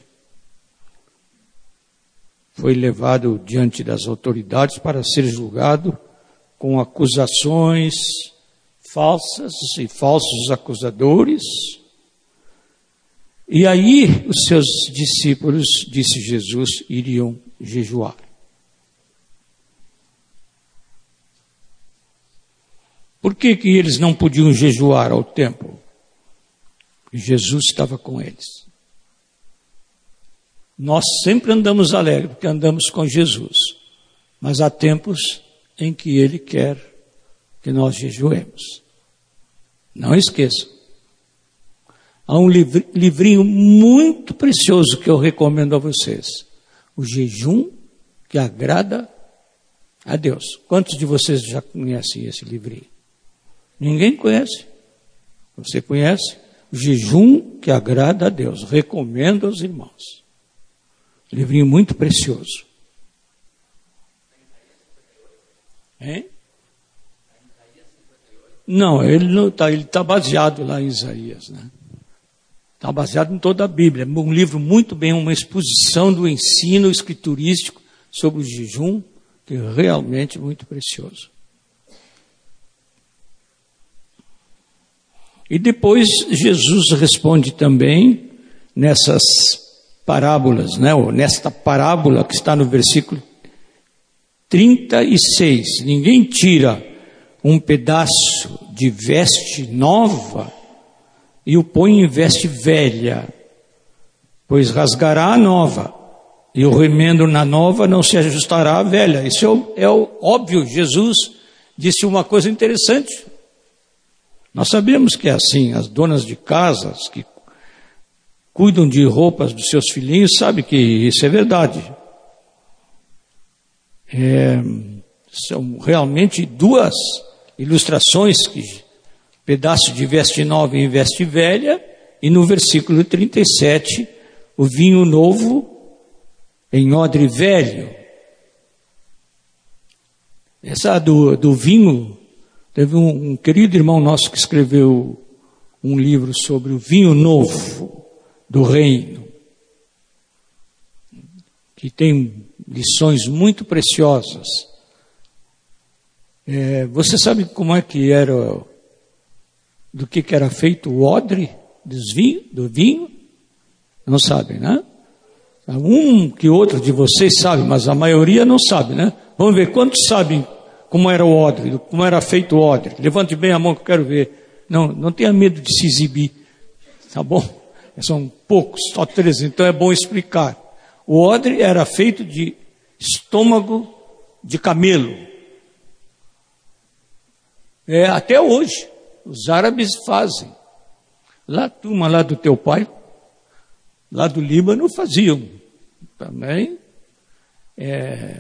foi levado diante das autoridades para ser julgado com acusações falsas e falsos acusadores. E aí os seus discípulos, disse Jesus, iriam jejuar. Por que que eles não podiam jejuar ao templo? Jesus estava com eles. Nós sempre andamos alegres, porque andamos com Jesus. Mas há tempos em que Ele quer que nós jejuemos. Não esqueçam. Há um livrinho muito precioso que eu recomendo a vocês. O Jejum que Agrada a Deus. Quantos de vocês já conhecem esse livrinho? Ninguém conhece. Você conhece? O Jejum que Agrada a Deus. Recomendo aos irmãos. Livrinho muito precioso. Hein? Não, ele não está, ele está baseado lá em Isaías, né? Está baseado em toda a Bíblia. É um livro muito bem, uma exposição do ensino escriturístico sobre o jejum, que é realmente muito precioso. E depois Jesus responde também nessas parábolas, né? Ou nesta parábola que está no versículo trinta e seis. Ninguém tira um pedaço de veste nova e o põe em veste velha, pois rasgará a nova, e o remendo na nova não se ajustará à velha. Isso é, o, é o óbvio. Jesus disse uma coisa interessante. Nós sabemos que é assim. As donas de casas que cuidam de roupas dos seus filhinhos sabem que isso é verdade. É, são realmente duas ilustrações, que pedaço de veste nova em veste velha, e no versículo trinta e sete, o vinho novo em odre velho. Essa do, do vinho, teve um, um querido irmão nosso que escreveu um livro sobre o vinho novo do reino, que tem lições muito preciosas. É, você sabe como é que era, do que, que era feito o odre dos vinho, do vinho? Não sabem, né? Um que outro de vocês sabe, mas a maioria não sabe, né? Vamos ver, quantos sabem como era o odre, como era feito o odre? Levante bem a mão que eu quero ver. Não, não tenha medo de se exibir, tá bom? São poucos, só três, então é bom explicar. O odre era feito de estômago de camelo. É, até hoje, os árabes fazem. Lá, a turma lá do teu pai, lá do Líbano, faziam também é,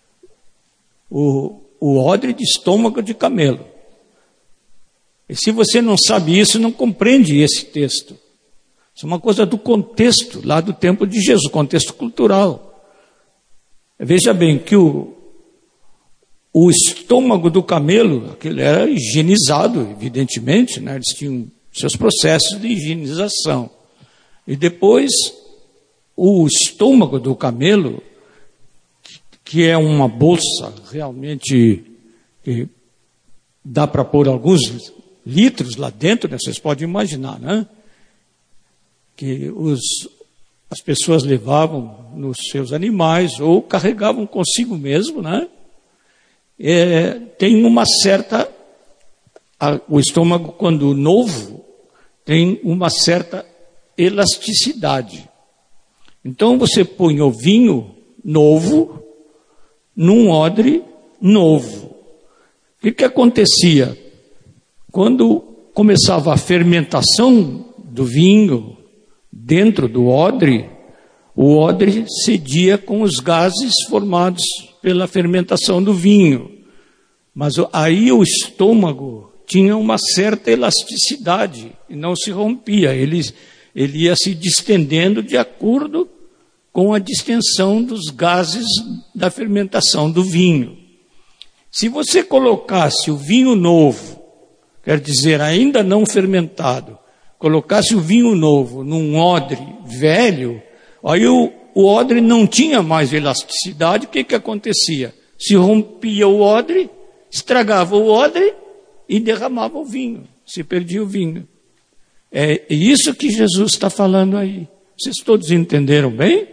o, o odre de estômago de camelo. E se você não sabe isso, não compreende esse texto. Isso é uma coisa do contexto, lá do tempo de Jesus, contexto cultural. Veja bem que o, o estômago do camelo, aquele era higienizado, evidentemente, né? Eles tinham seus processos de higienização. E depois, o estômago do camelo, que é uma bolsa realmente, que dá para pôr alguns litros lá dentro, né? Vocês podem imaginar, né? Que os, as pessoas levavam nos seus animais ou carregavam consigo mesmo, né? É, tem uma certa, a, o estômago, quando novo, tem uma certa elasticidade. Então você põe o vinho novo num odre novo. O que, que acontecia? Quando começava a fermentação do vinho dentro do odre, o odre cedia com os gases formados pela fermentação do vinho. Mas aí o estômago tinha uma certa elasticidade e não se rompia. Ele, ele ia se distendendo de acordo com a distensão dos gases da fermentação do vinho. Se você colocasse o vinho novo, quer dizer, ainda não fermentado, colocasse o vinho novo num odre velho, aí o, o odre não tinha mais elasticidade, o que que acontecia? Se rompia o odre, estragava o odre e derramava o vinho, se perdia o vinho. É isso que Jesus está falando aí. Vocês todos entenderam bem?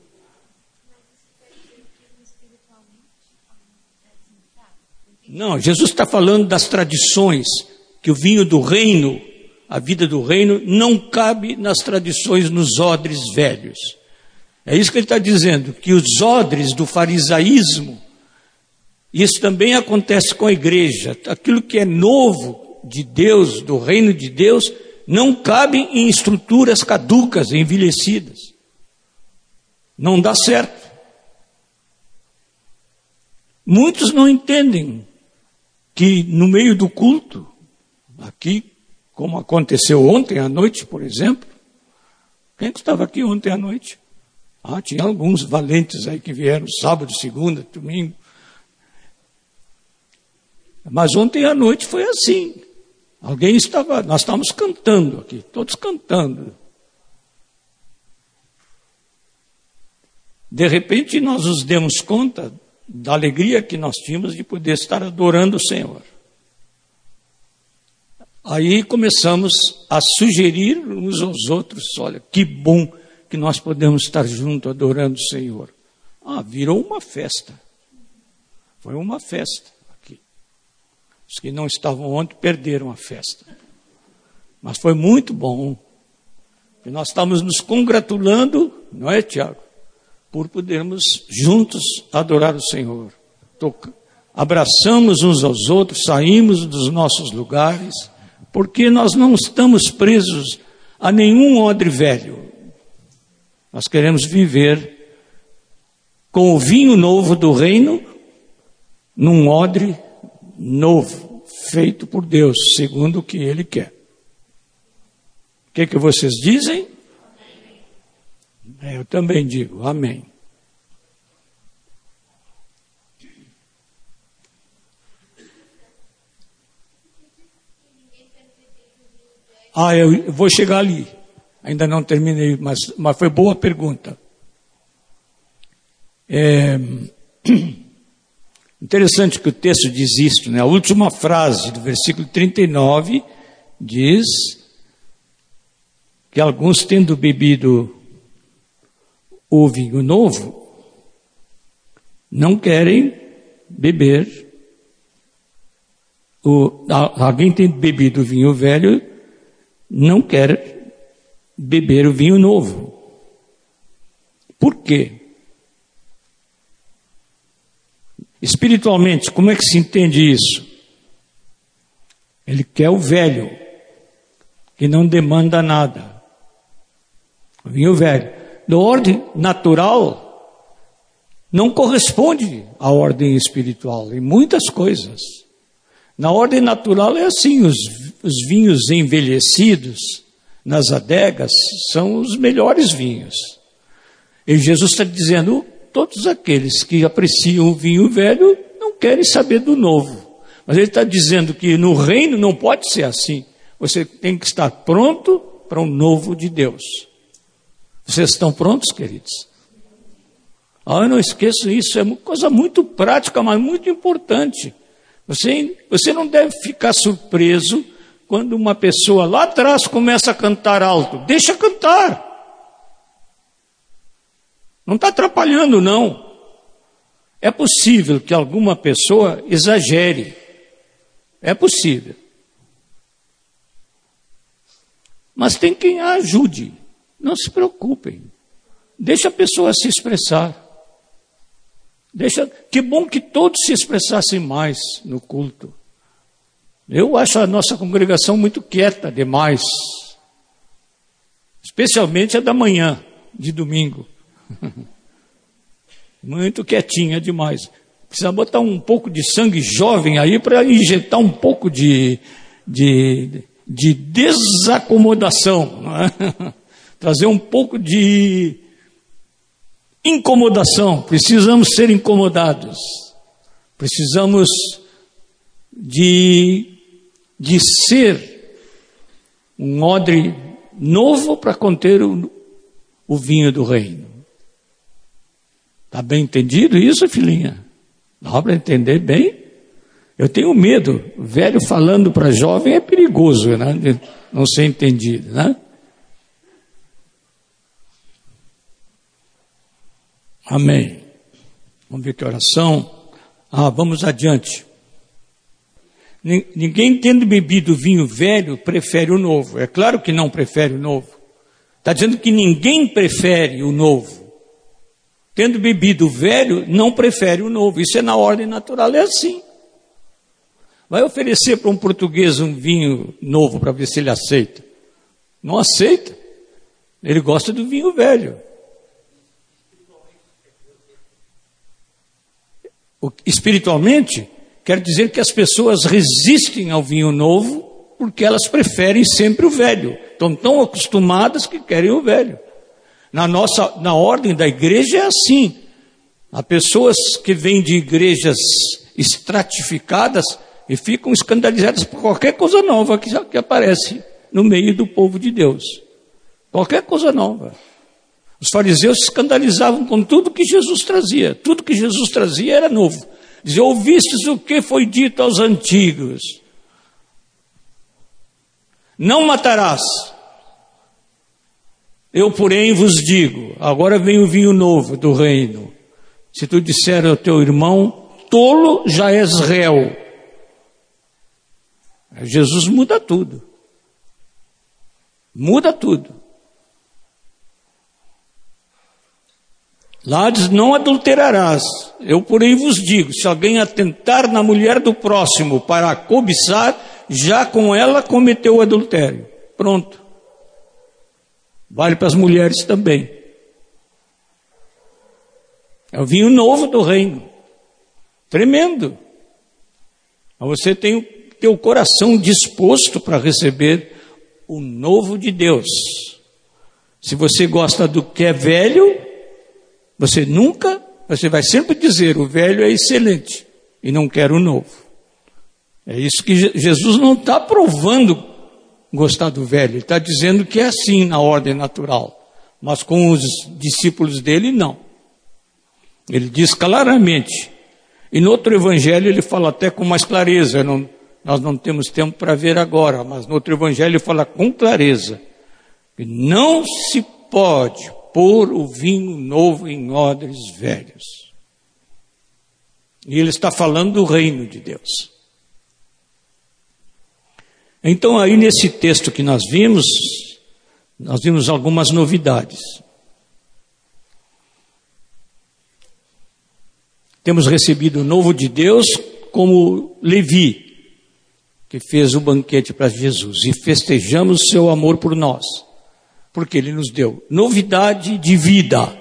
Não, Jesus está falando das tradições, que o vinho do reino, a vida do reino, não cabe nas tradições nos odres velhos. É isso que ele está dizendo, que os odres do farisaísmo, isso também acontece com a igreja. Aquilo que é novo de Deus, do reino de Deus, não cabe em estruturas caducas, envelhecidas. Não dá certo. Muitos não entendem que no meio do culto, aqui, como aconteceu ontem à noite, por exemplo, quem que estava aqui ontem à noite? Ah, tinha alguns valentes aí que vieram sábado, segunda, domingo. Mas ontem à noite foi assim. Alguém estava, nós estávamos cantando aqui, todos cantando. De repente nós nos demos conta da alegria que nós tínhamos de poder estar adorando o Senhor. Aí começamos a sugerir uns aos outros, olha, que bom que nós podemos estar juntos adorando o Senhor. Ah, virou uma festa. Foi uma festa aqui. Os que não estavam ontem perderam a festa. Mas foi muito bom. E nós estamos nos congratulando, não é, Tiago? Por podermos juntos adorar o Senhor. Toca, abraçamos uns aos outros, saímos dos nossos lugares, porque nós não estamos presos a nenhum odre velho. Nós queremos viver com o vinho novo do reino, num odre novo, feito por Deus, segundo o que Ele quer. O que, que vocês dizem? Eu também digo, amém. Ah, eu vou chegar ali. Ainda não terminei, mas, mas foi boa pergunta. É interessante que o texto diz isto, né? A última frase do versículo trinta e nove diz que alguns, tendo bebido o vinho novo, não querem beber. O, alguém tem bebido o vinho velho, não quer beber o vinho novo. Por quê? Espiritualmente, como é que se entende isso? Ele quer o velho, que não demanda nada. O vinho velho. Da ordem natural, não corresponde à ordem espiritual, em muitas coisas. Na ordem natural é assim, os, os vinhos envelhecidos nas adegas são os melhores vinhos. E Jesus está dizendo, todos aqueles que apreciam o vinho velho não querem saber do novo. Mas ele está dizendo que no reino não pode ser assim. Você tem que estar pronto para o novo de Deus. Vocês estão prontos, queridos? Ah, eu não esqueço isso, é uma coisa muito prática, mas muito importante. Você, você não deve ficar surpreso quando uma pessoa lá atrás começa a cantar alto. Deixa cantar. Não está atrapalhando, não. É possível que alguma pessoa exagere. É possível. Mas tem quem a ajude. Não se preocupem. Deixa a pessoa se expressar. Deixa, que bom que todos se expressassem mais no culto. Eu acho a nossa congregação muito quieta demais. Especialmente a da manhã, de domingo. Muito quietinha demais. Precisa botar um pouco de sangue jovem aí para injetar um pouco de, de, de desacomodação, não é? Trazer um pouco de incomodação. Precisamos ser incomodados. Precisamos de, de ser um odre novo para conter o, o vinho do reino. Está bem entendido isso, filhinha? Dá para entender bem? Eu tenho medo. Velho falando para jovem é perigoso, né? Não ser entendido, né? Amém. Vamos ver que oração. Ah, vamos adiante. Ninguém tendo bebido vinho velho prefere o novo. É claro que não prefere o novo. Está dizendo que ninguém prefere o novo. Tendo bebido o velho, não prefere o novo. Isso é na ordem natural, é assim. Vai oferecer para um português um vinho novo para ver se ele aceita. Não aceita. Ele gosta do vinho velho. Espiritualmente, quer dizer que as pessoas resistem ao vinho novo porque elas preferem sempre o velho. Estão tão acostumadas que querem o velho. Na nossa, na ordem da igreja é assim. Há pessoas que vêm de igrejas estratificadas e ficam escandalizadas por qualquer coisa nova que, que aparece no meio do povo de Deus. Qualquer coisa nova. Os fariseus se escandalizavam com tudo que Jesus trazia. Tudo que Jesus trazia era novo. Diziam, ouvistes o que foi dito aos antigos? Não matarás. Eu, porém, vos digo, agora vem o vinho novo do reino. Se tu disser ao teu irmão, tolo, já és réu. Jesus muda tudo. Muda tudo. Lá diz, não adulterarás. Eu, porém, vos digo, se alguém atentar na mulher do próximo para a cobiçar, já com ela cometeu o adultério. Pronto. Vale para as mulheres também. É o vinho novo do reino. Tremendo. Mas você tem que ter o coração disposto para receber o novo de Deus. Se você gosta do que é velho, você nunca, você vai sempre dizer, o velho é excelente e não quer o novo. É isso que Jesus não está provando gostar do velho. Ele está dizendo que é assim na ordem natural. Mas com os discípulos dele, não. Ele diz claramente. E no outro evangelho ele fala até com mais clareza. Não, nós não temos tempo para ver agora, mas no outro evangelho ele fala com clareza. Que não se pode pôr o vinho novo em odres velhos. E ele está falando do reino de Deus. Então aí nesse texto que nós vimos, nós vimos algumas novidades. Temos recebido o novo de Deus como Levi, que fez o banquete para Jesus, e festejamos o seu amor por nós, porque ele nos deu novidade de vida,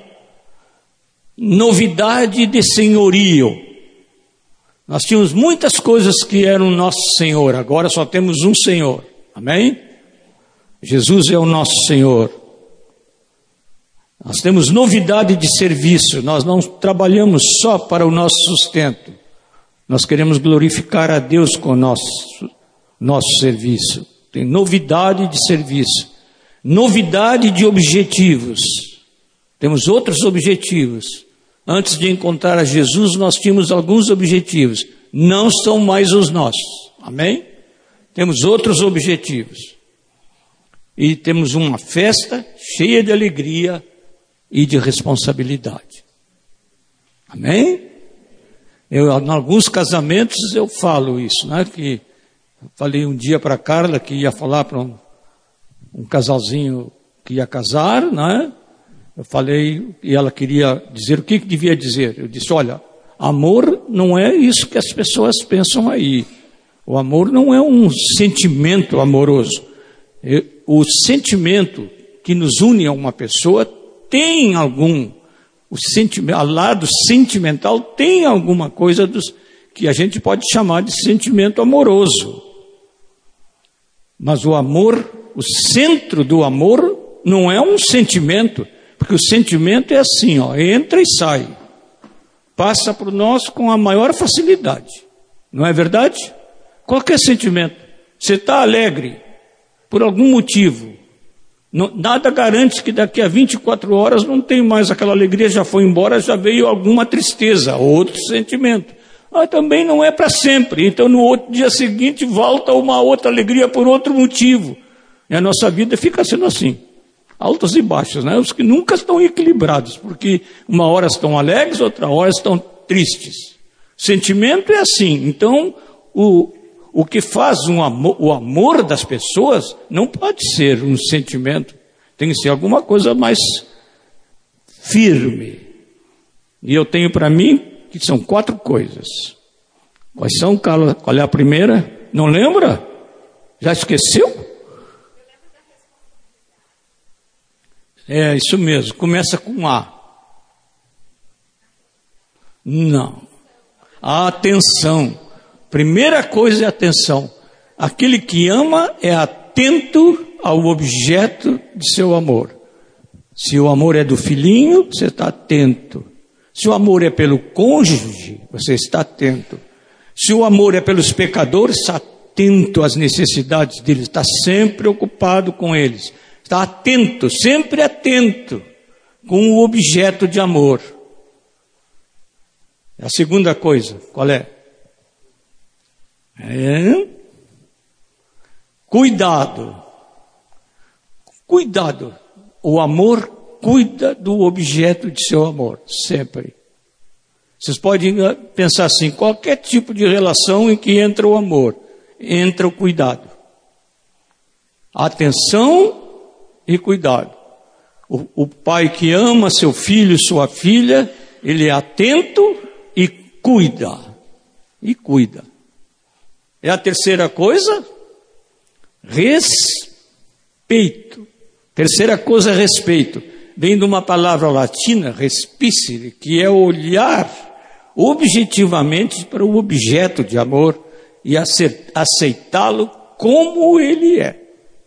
novidade de senhorio. Nós tínhamos muitas coisas que eram nosso Senhor, agora só temos um Senhor, amém? Jesus é o nosso Senhor. Nós temos novidade de serviço, nós não trabalhamos só para o nosso sustento, nós queremos glorificar a Deus com o nosso, nosso serviço. Tem novidade de serviço, novidade de objetivos, temos outros objetivos. Antes de encontrar a Jesus, nós tínhamos alguns objetivos. Não são mais os nossos. Amém? Temos outros objetivos. E temos uma festa cheia de alegria e de responsabilidade. Amém? Eu, em alguns casamentos eu falo isso, né? Que eu falei um dia para a Carla que ia falar para um, um casalzinho que ia casar, né? Eu falei, e ela queria dizer o que, que devia dizer. Eu disse, olha, amor não é isso que as pessoas pensam aí. O amor não é um sentimento amoroso. O sentimento que nos une a uma pessoa tem algum, O sentimento, ao lado sentimental tem alguma coisa dos, que a gente pode chamar de sentimento amoroso. Mas o amor, o centro do amor não é um sentimento, porque o sentimento é assim, ó, entra e sai. Passa por nós com a maior facilidade. Não é verdade? Qualquer sentimento. Você está alegre por algum motivo. Não, nada garante que daqui a vinte e quatro horas não tem mais aquela alegria, já foi embora, já veio alguma tristeza, outro sentimento. Mas também não é para sempre. Então no outro dia seguinte volta uma outra alegria por outro motivo. E a nossa vida fica sendo assim, altos e baixos, né? Os que nunca estão equilibrados, porque uma hora estão alegres, outra hora estão tristes. Sentimento é assim. Então o O que faz um amor, o amor das pessoas não pode ser um sentimento, tem que ser alguma coisa mais firme. E eu tenho para mim que são quatro coisas. Quais são, Carla? Qual é a primeira? Não lembra? Já esqueceu? É isso mesmo, começa com A. Não. A atenção. Primeira coisa é atenção. Aquele que ama é atento ao objeto de seu amor. Se o amor é do filhinho, você está atento. Se o amor é pelo cônjuge, você está atento. Se o amor é pelos pecadores, está atento às necessidades deles, está sempre ocupado com eles. Está atento, sempre atento com o objeto de amor. A segunda coisa, qual é? É. Cuidado. Cuidado. O amor cuida do objeto de seu amor, sempre. Vocês podem pensar assim, qualquer tipo de relação em que entra o amor, entra o cuidado. Atenção e cuidado. O, o pai que ama seu filho, sua filha, ele é atento e cuida. E cuida. É a terceira coisa? Respeito. Terceira coisa, respeito. Vem de uma palavra latina, respicere, que é olhar objetivamente para o objeto de amor e aceitá-lo como ele é.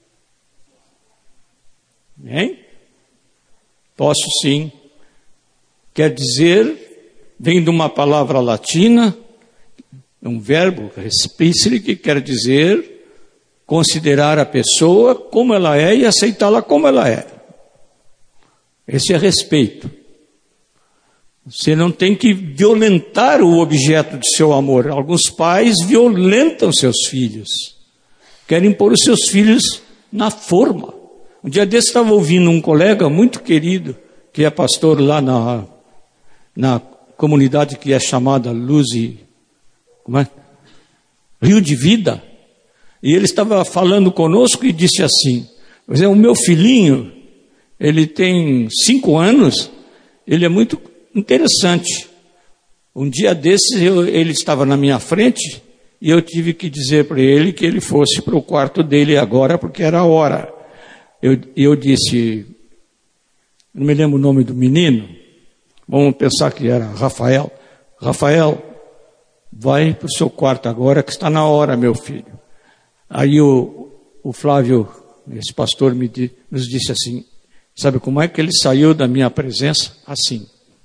Bem? Posso sim. Quer dizer, vem de uma palavra latina, um verbo, respicere, que quer dizer considerar a pessoa como ela é e aceitá-la como ela é. Esse é respeito. Você não tem que violentar o objeto de seu amor. Alguns pais violentam seus filhos. Querem pôr os seus filhos na forma. Um dia desse estava ouvindo um colega muito querido, que é pastor lá na, na comunidade que é chamada Luz e... Como é? Rio de Vida. E ele estava falando conosco e disse assim, mas é, o meu filhinho, ele tem cinco anos, ele é muito interessante. Um dia desses eu, ele estava na minha frente e eu tive que dizer para ele que ele fosse para o quarto dele agora, porque era a hora. Eu, eu disse, não me lembro o nome do menino, vamos pensar que era Rafael. Rafael, vai para o seu quarto agora, que está na hora, meu filho. Aí o, o Flávio, esse pastor, me, nos disse assim, sabe como é que ele saiu da minha presença? Assim.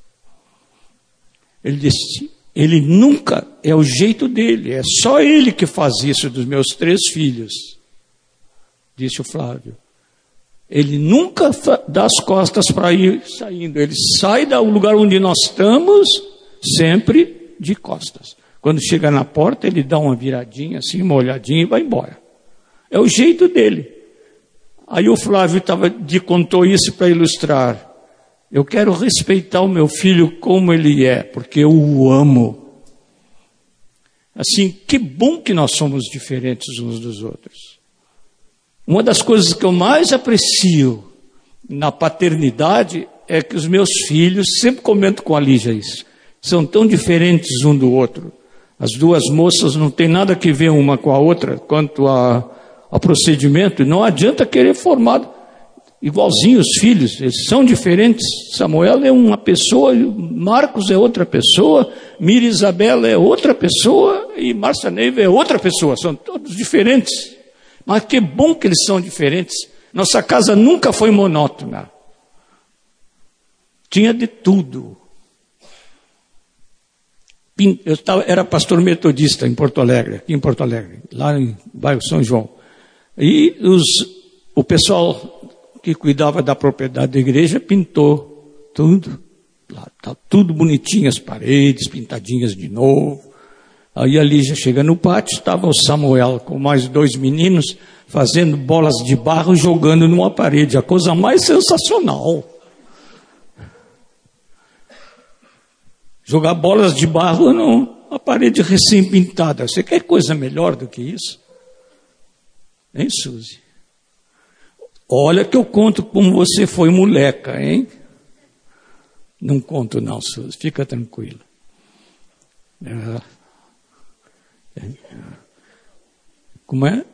Ele disse, ele nunca, é o jeito dele, é só ele que faz isso dos meus três filhos. Disse o Flávio. Ele nunca dá as costas para ir saindo, ele sai do lugar onde nós estamos, sempre de costas. Quando chega na porta, ele dá uma viradinha, assim, uma olhadinha e vai embora. É o jeito dele. Aí o Flávio tava, de, contou isso para ilustrar. Eu quero respeitar o meu filho como ele é, porque eu o amo. Assim, que bom que nós somos diferentes uns dos outros. Uma das coisas que eu mais aprecio na paternidade é que os meus filhos, sempre comento com a Lígia isso, são tão diferentes um do outro. As duas moças não têm nada que ver uma com a outra quanto a, a procedimento. Não adianta querer formar. igualzinho os filhos, eles são diferentes. Samuel é uma pessoa, Marcos é outra pessoa, Miriam Isabela é outra pessoa e Márcia Neiva é outra pessoa, são todos diferentes. Mas que bom que eles são diferentes. Nossa casa nunca foi monótona. Tinha de tudo. Eu estava, era pastor metodista em Porto Alegre, aqui em Porto Alegre, lá em bairro São João. E os, o pessoal que cuidava da propriedade da igreja pintou tudo. Lá tá tudo bonitinho, as paredes pintadinhas de novo. Aí ali já chega no pátio, estava o Samuel com mais dois meninos fazendo bolas de barro e jogando numa parede. A coisa mais sensacional. Jogar bolas de barro numa parede recém-pintada. Você quer coisa melhor do que isso? Hein, Suzy? Olha que eu conto como você foi moleca, hein? Não conto não, Suzy. Fica tranquila. É. Como é?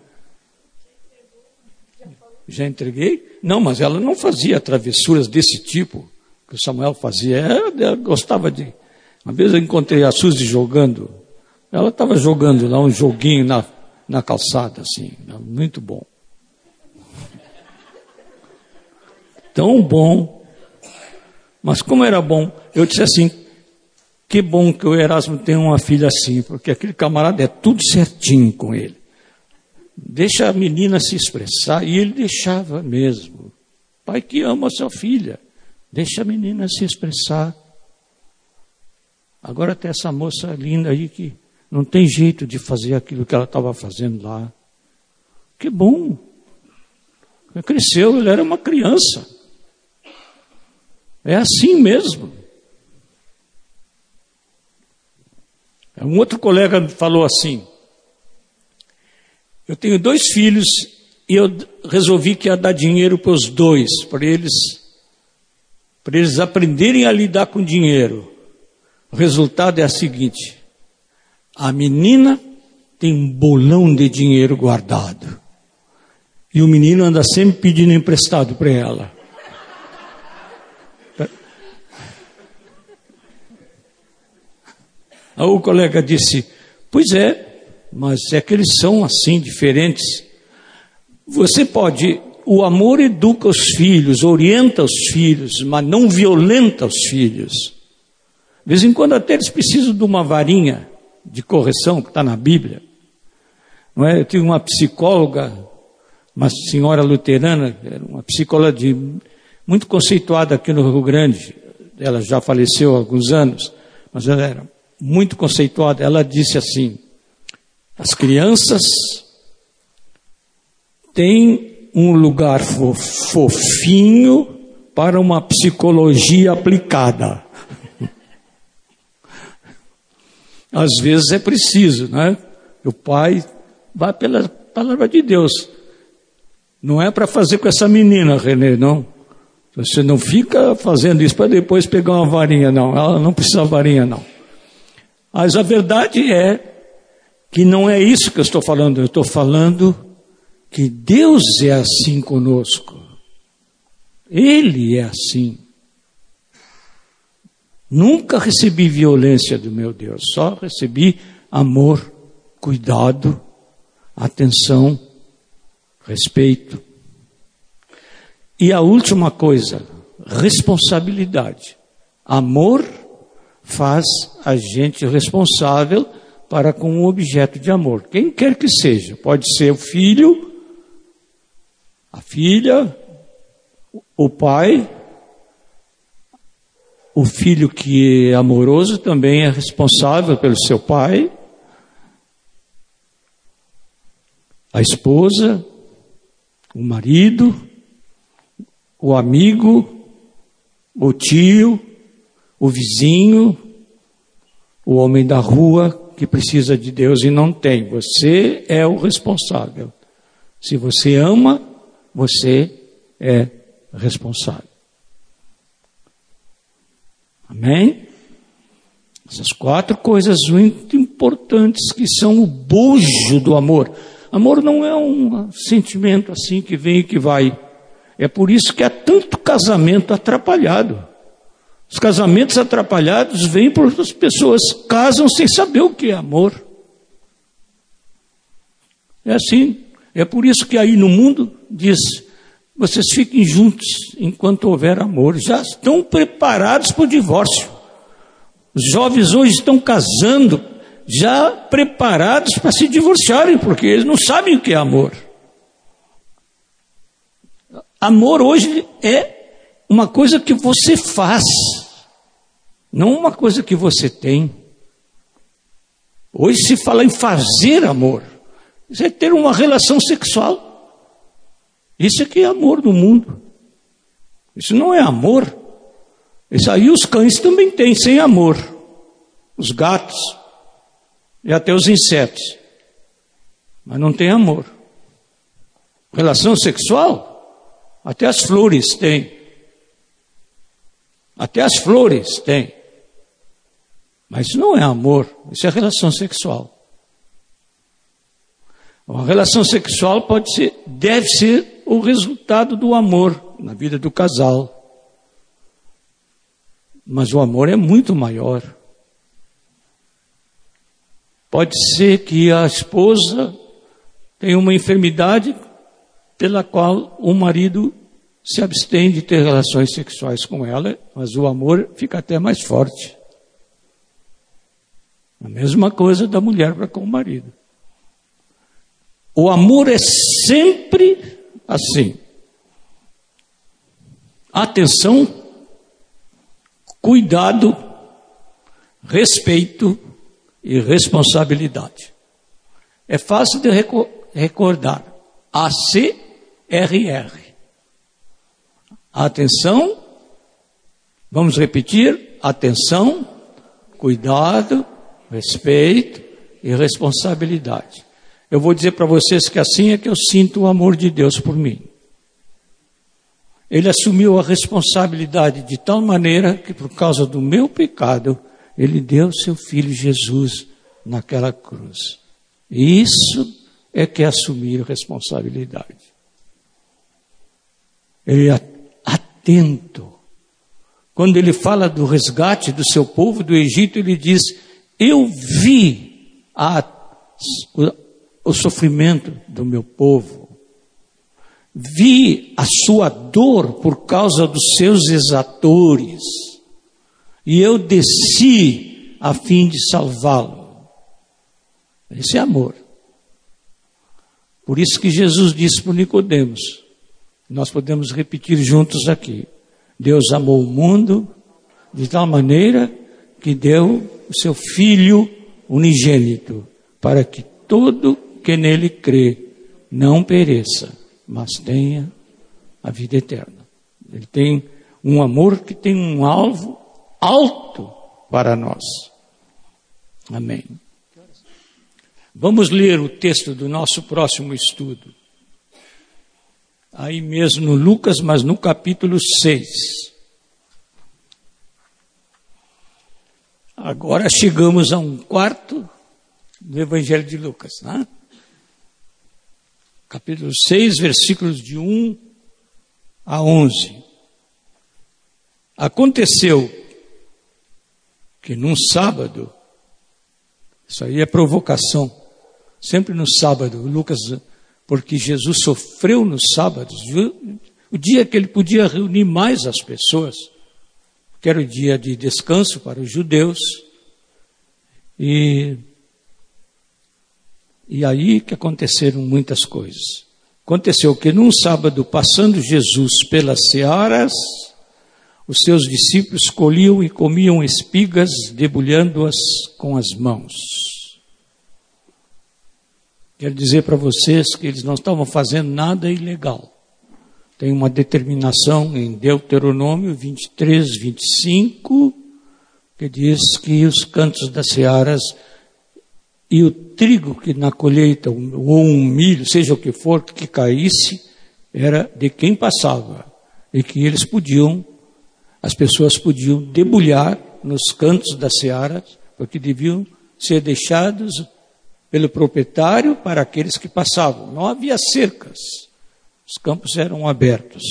Já entreguei? Não, mas ela não fazia travessuras desse tipo que o Samuel fazia. Ela, ela gostava de... Uma vez eu encontrei a Suzy jogando. Ela estava jogando lá um joguinho na, na calçada, assim. Muito bom. Tão bom. Mas como era bom, eu disse assim, que bom que o Erasmo tem uma filha assim, porque aquele camarada é tudo certinho com ele. Deixa a menina se expressar, e ele deixava mesmo. Pai que ama a sua filha, deixa a menina se expressar. Agora tem essa moça linda aí que não tem jeito de fazer aquilo que ela estava fazendo lá. Que bom. Cresceu, ele era uma criança. É assim mesmo. Um outro colega falou assim, eu tenho dois filhos e eu resolvi que ia dar dinheiro para os dois, para eles, para eles aprenderem a lidar com dinheiro. O resultado é o seguinte, a menina tem um bolão de dinheiro guardado e o menino anda sempre pedindo emprestado para ela. Aí o colega disse, pois é, mas é que eles são assim, diferentes. Você pode, o amor educa os filhos, orienta os filhos, mas não violenta os filhos. De vez em quando até eles precisam de uma varinha de correção, que está na Bíblia. Não é? Eu tive uma psicóloga, uma senhora luterana, uma psicóloga de, muito conceituada aqui no Rio Grande. Ela já faleceu há alguns anos, mas ela era muito conceituada. Ela disse assim, as crianças têm um lugar fofinho para uma psicologia aplicada. Às vezes é preciso, né? O pai vai pela palavra de Deus. Não é para fazer com essa menina, Renê, não. Você não fica fazendo isso para depois pegar uma varinha, não. Ela não precisa de varinha, não. Mas a verdade é que não é isso que eu estou falando. Eu estou falando que Deus é assim conosco. Ele é assim. Nunca recebi violência do meu Deus, só recebi amor, cuidado, atenção, respeito. E a última coisa, responsabilidade. Amor faz a gente responsável para com o objeto de amor. Quem quer que seja, pode ser o filho, a filha, o pai. O filho que é amoroso também é responsável pelo seu pai. A esposa, o marido, o amigo, o tio, o vizinho, o homem da rua que precisa de Deus e não tem. Você é o responsável. Se você ama, você é responsável. Amém? Essas quatro coisas muito importantes que são o bojo do amor. Amor não é um sentimento assim que vem e que vai. É por isso que há tanto casamento atrapalhado. Os casamentos atrapalhados vêm porque as pessoas casam sem saber o que é amor. É assim. É por isso que aí no mundo diz, vocês fiquem juntos enquanto houver amor. Já estão preparados para o divórcio. Os jovens hoje estão casando já preparados para se divorciarem, porque eles não sabem o que é amor. Amor hoje é uma coisa que você faz, não uma coisa que você tem. Hoje se fala em fazer amor. Isso é ter uma relação sexual. Isso é que é amor no mundo. Isso não é amor. Isso aí os cães também têm, sem amor. Os gatos e até os insetos. Mas não tem amor. Relação sexual? Até as flores têm. Até as flores têm. Mas isso não é amor, isso é relação sexual. Uma relação sexual pode ser, deve ser o resultado do amor na vida do casal. Mas o amor é muito maior. Pode ser que a esposa tenha uma enfermidade pela qual o marido se abstém de ter relações sexuais com ela, mas o amor fica até mais forte. A mesma coisa da mulher para com o marido. O amor é sempre assim. Atenção, cuidado, respeito e responsabilidade. É fácil de recordar. A C R R. Atenção, vamos repetir, atenção, cuidado, respeito e responsabilidade. Eu vou dizer para vocês que assim é que eu sinto o amor de Deus por mim. Ele assumiu a responsabilidade de tal maneira que por causa do meu pecado, ele deu seu filho Jesus naquela cruz. E isso é que é assumir responsabilidade. Ele é atento. Quando ele fala do resgate do seu povo do Egito, ele diz, eu vi a, o, o sofrimento do meu povo. Vi a sua dor por causa dos seus exatores. E eu desci a fim de salvá-lo. Esse é amor. Por isso que Jesus disse para Nicodemos, nós podemos repetir juntos aqui, Deus amou o mundo de tal maneira que deu o seu Filho unigênito, para que todo que nele crê não pereça, mas tenha a vida eterna. Ele tem um amor que tem um alvo alto para nós. Amém. Vamos ler o texto do nosso próximo estudo. Aí mesmo no Lucas, mas no capítulo seis. Agora chegamos a um quarto do Evangelho de Lucas, né? Capítulo seis, versículos de um a onze. Aconteceu que num sábado, isso aí é provocação, sempre no sábado, Lucas, porque Jesus sofreu nos sábados, viu? O dia que ele podia reunir mais as pessoas, que era o dia de descanso para os judeus, e, e aí que aconteceram muitas coisas. Aconteceu que num sábado, passando Jesus pelas searas, os seus discípulos colhiam e comiam espigas, debulhando-as com as mãos. Quero dizer para vocês que eles não estavam fazendo nada ilegal. Tem uma determinação em Deuteronômio vinte e três, vinte e cinco, que diz que os cantos das searas e o trigo que na colheita, ou um milho, seja o que for, que caísse, era de quem passava. E que eles podiam, as pessoas podiam debulhar nos cantos das searas, porque deviam ser deixados pelo proprietário para aqueles que passavam. Não havia cercas. Os campos eram abertos.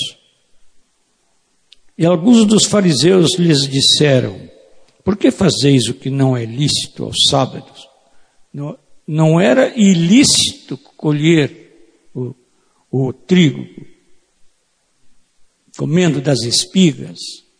E alguns dos fariseus lhes disseram: por que fazeis o que não é lícito aos sábados? Não, não era ilícito colher o, o trigo, comendo das espigas,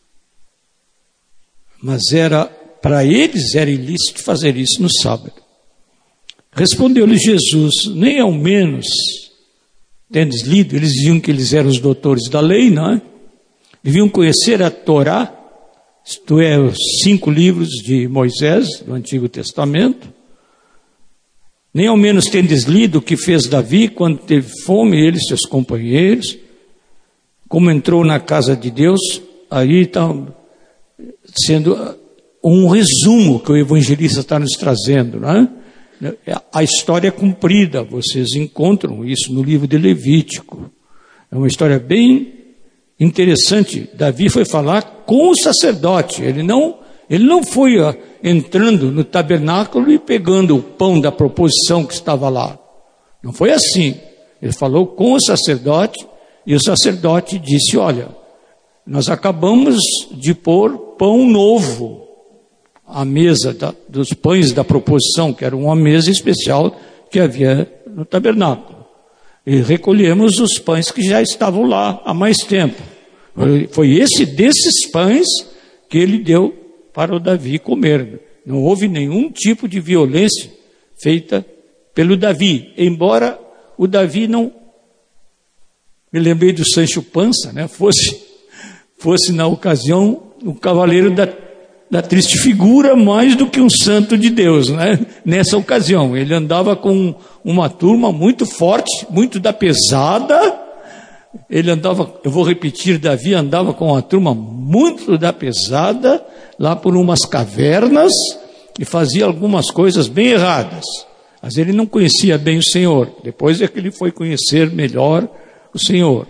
mas era, para eles era ilícito fazer isso no sábado. Respondeu-lhe Jesus: nem ao menos tendes lido? Eles diziam que eles eram os doutores da lei, não é? Deviam conhecer a Torá, isto é, os cinco livros de Moisés, do Antigo Testamento. Nem ao menos tendes lido o que fez Davi quando teve fome, ele e seus companheiros, como entrou na casa de Deus. Aí está sendo um resumo que o evangelista está nos trazendo, não é? A história é cumprida, vocês encontram isso no livro de Levítico. É uma história bem interessante. Davi foi falar com o sacerdote, ele não, ele não foi ó, entrando no tabernáculo e pegando o pão da proposição que estava lá. Não foi assim. Ele falou com o sacerdote e o sacerdote disse: olha, nós acabamos de pôr pão novo à mesa da, dos pães da proposição, que era uma mesa especial que havia no tabernáculo. E recolhemos os pães que já estavam lá há mais tempo. Foi esse desses pães que ele deu para o Davi comer. Não houve nenhum tipo de violência feita pelo Davi, embora o Davi não, me lembrei do Sancho Panza, né? fosse, fosse na ocasião o cavaleiro da, da triste figura mais do que um santo de Deus, né? Nessa ocasião. Ele andava com uma turma muito forte, muito da pesada. Ele andava, eu vou repetir, Davi andava com uma turma muito da pesada, lá por umas cavernas, e fazia algumas coisas bem erradas. Mas ele não conhecia bem o Senhor. Depois é que ele foi conhecer melhor o Senhor.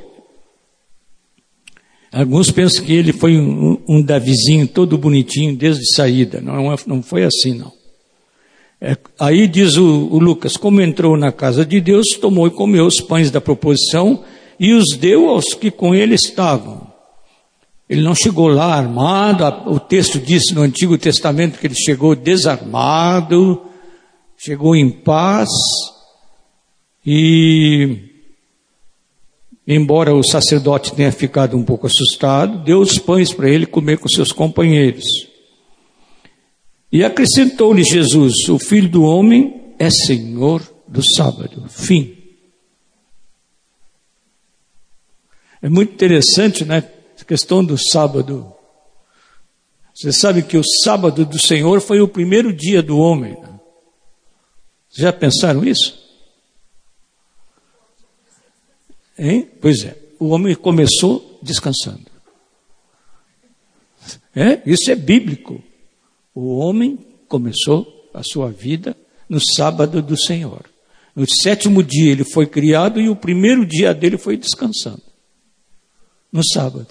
Alguns pensam que ele foi um, um Davizinho todo bonitinho desde saída. Não, não foi assim, não. É, aí diz o, o Lucas: como entrou na casa de Deus, tomou e comeu os pães da proposição e os deu aos que com ele estavam. Ele não chegou lá armado. O texto diz no Antigo Testamento que ele chegou desarmado, chegou em paz. E, embora o sacerdote tenha ficado um pouco assustado, deu os pães para ele comer com seus companheiros. E acrescentou-lhe Jesus: o Filho do Homem é Senhor do sábado. Fim. É muito interessante, né? A questão do sábado. Você sabe que o sábado do Senhor foi o primeiro dia do homem. Né? Já pensaram isso? Hein? Pois é, o homem começou descansando. É, isso é bíblico. O homem começou a sua vida no sábado do Senhor. No sétimo dia ele foi criado e o primeiro dia dele foi descansando. No sábado.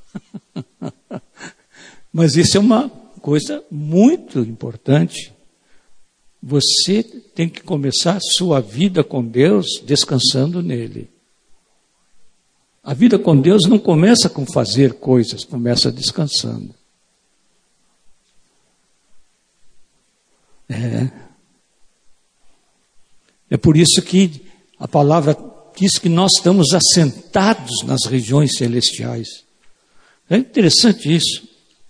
Mas isso é uma coisa muito importante. Você tem que começar a sua vida com Deus descansando nele. A vida com Deus não começa com fazer coisas, começa descansando. É. É por isso que a palavra diz que nós estamos assentados nas regiões celestiais. É interessante isso.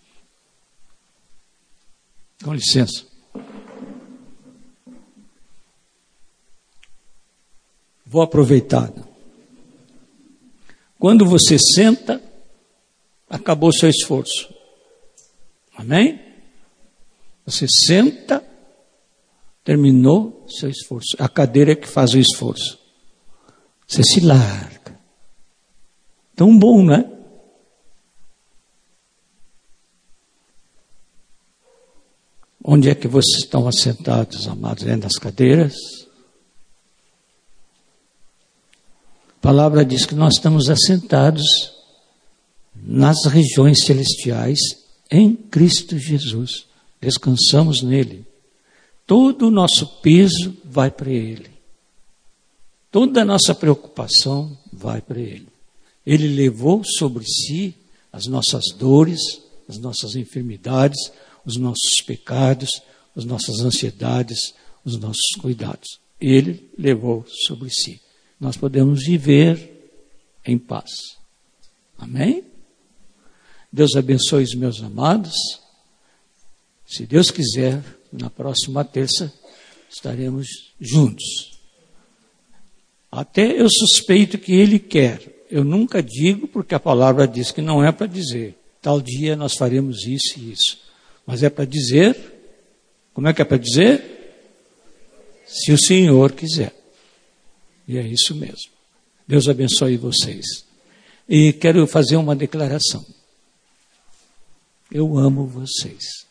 Com licença. Vou aproveitar. Quando você senta, acabou o seu esforço. Amém? Você senta, terminou seu esforço. A cadeira é que faz o esforço. Você se larga. Tão bom, não é? Onde é que vocês estão assentados, amados? É nas cadeiras? A palavra diz que nós estamos assentados nas regiões celestiais em Cristo Jesus. Descansamos nele. Todo o nosso peso vai para ele. Toda a nossa preocupação vai para Ele. Ele levou sobre si as nossas dores, as nossas enfermidades, os nossos pecados, as nossas ansiedades, os nossos cuidados. Ele levou sobre si. Nós podemos viver em paz. Amém? Deus abençoe os meus amados. Se Deus quiser, na próxima terça estaremos juntos. Até eu suspeito que Ele quer. Eu nunca digo porque a palavra diz que não é para dizer. Tal dia nós faremos isso e isso. Mas é para dizer, como é que é para dizer? Se o Senhor quiser. E é isso mesmo. Deus abençoe vocês. E quero fazer uma declaração. Eu amo vocês.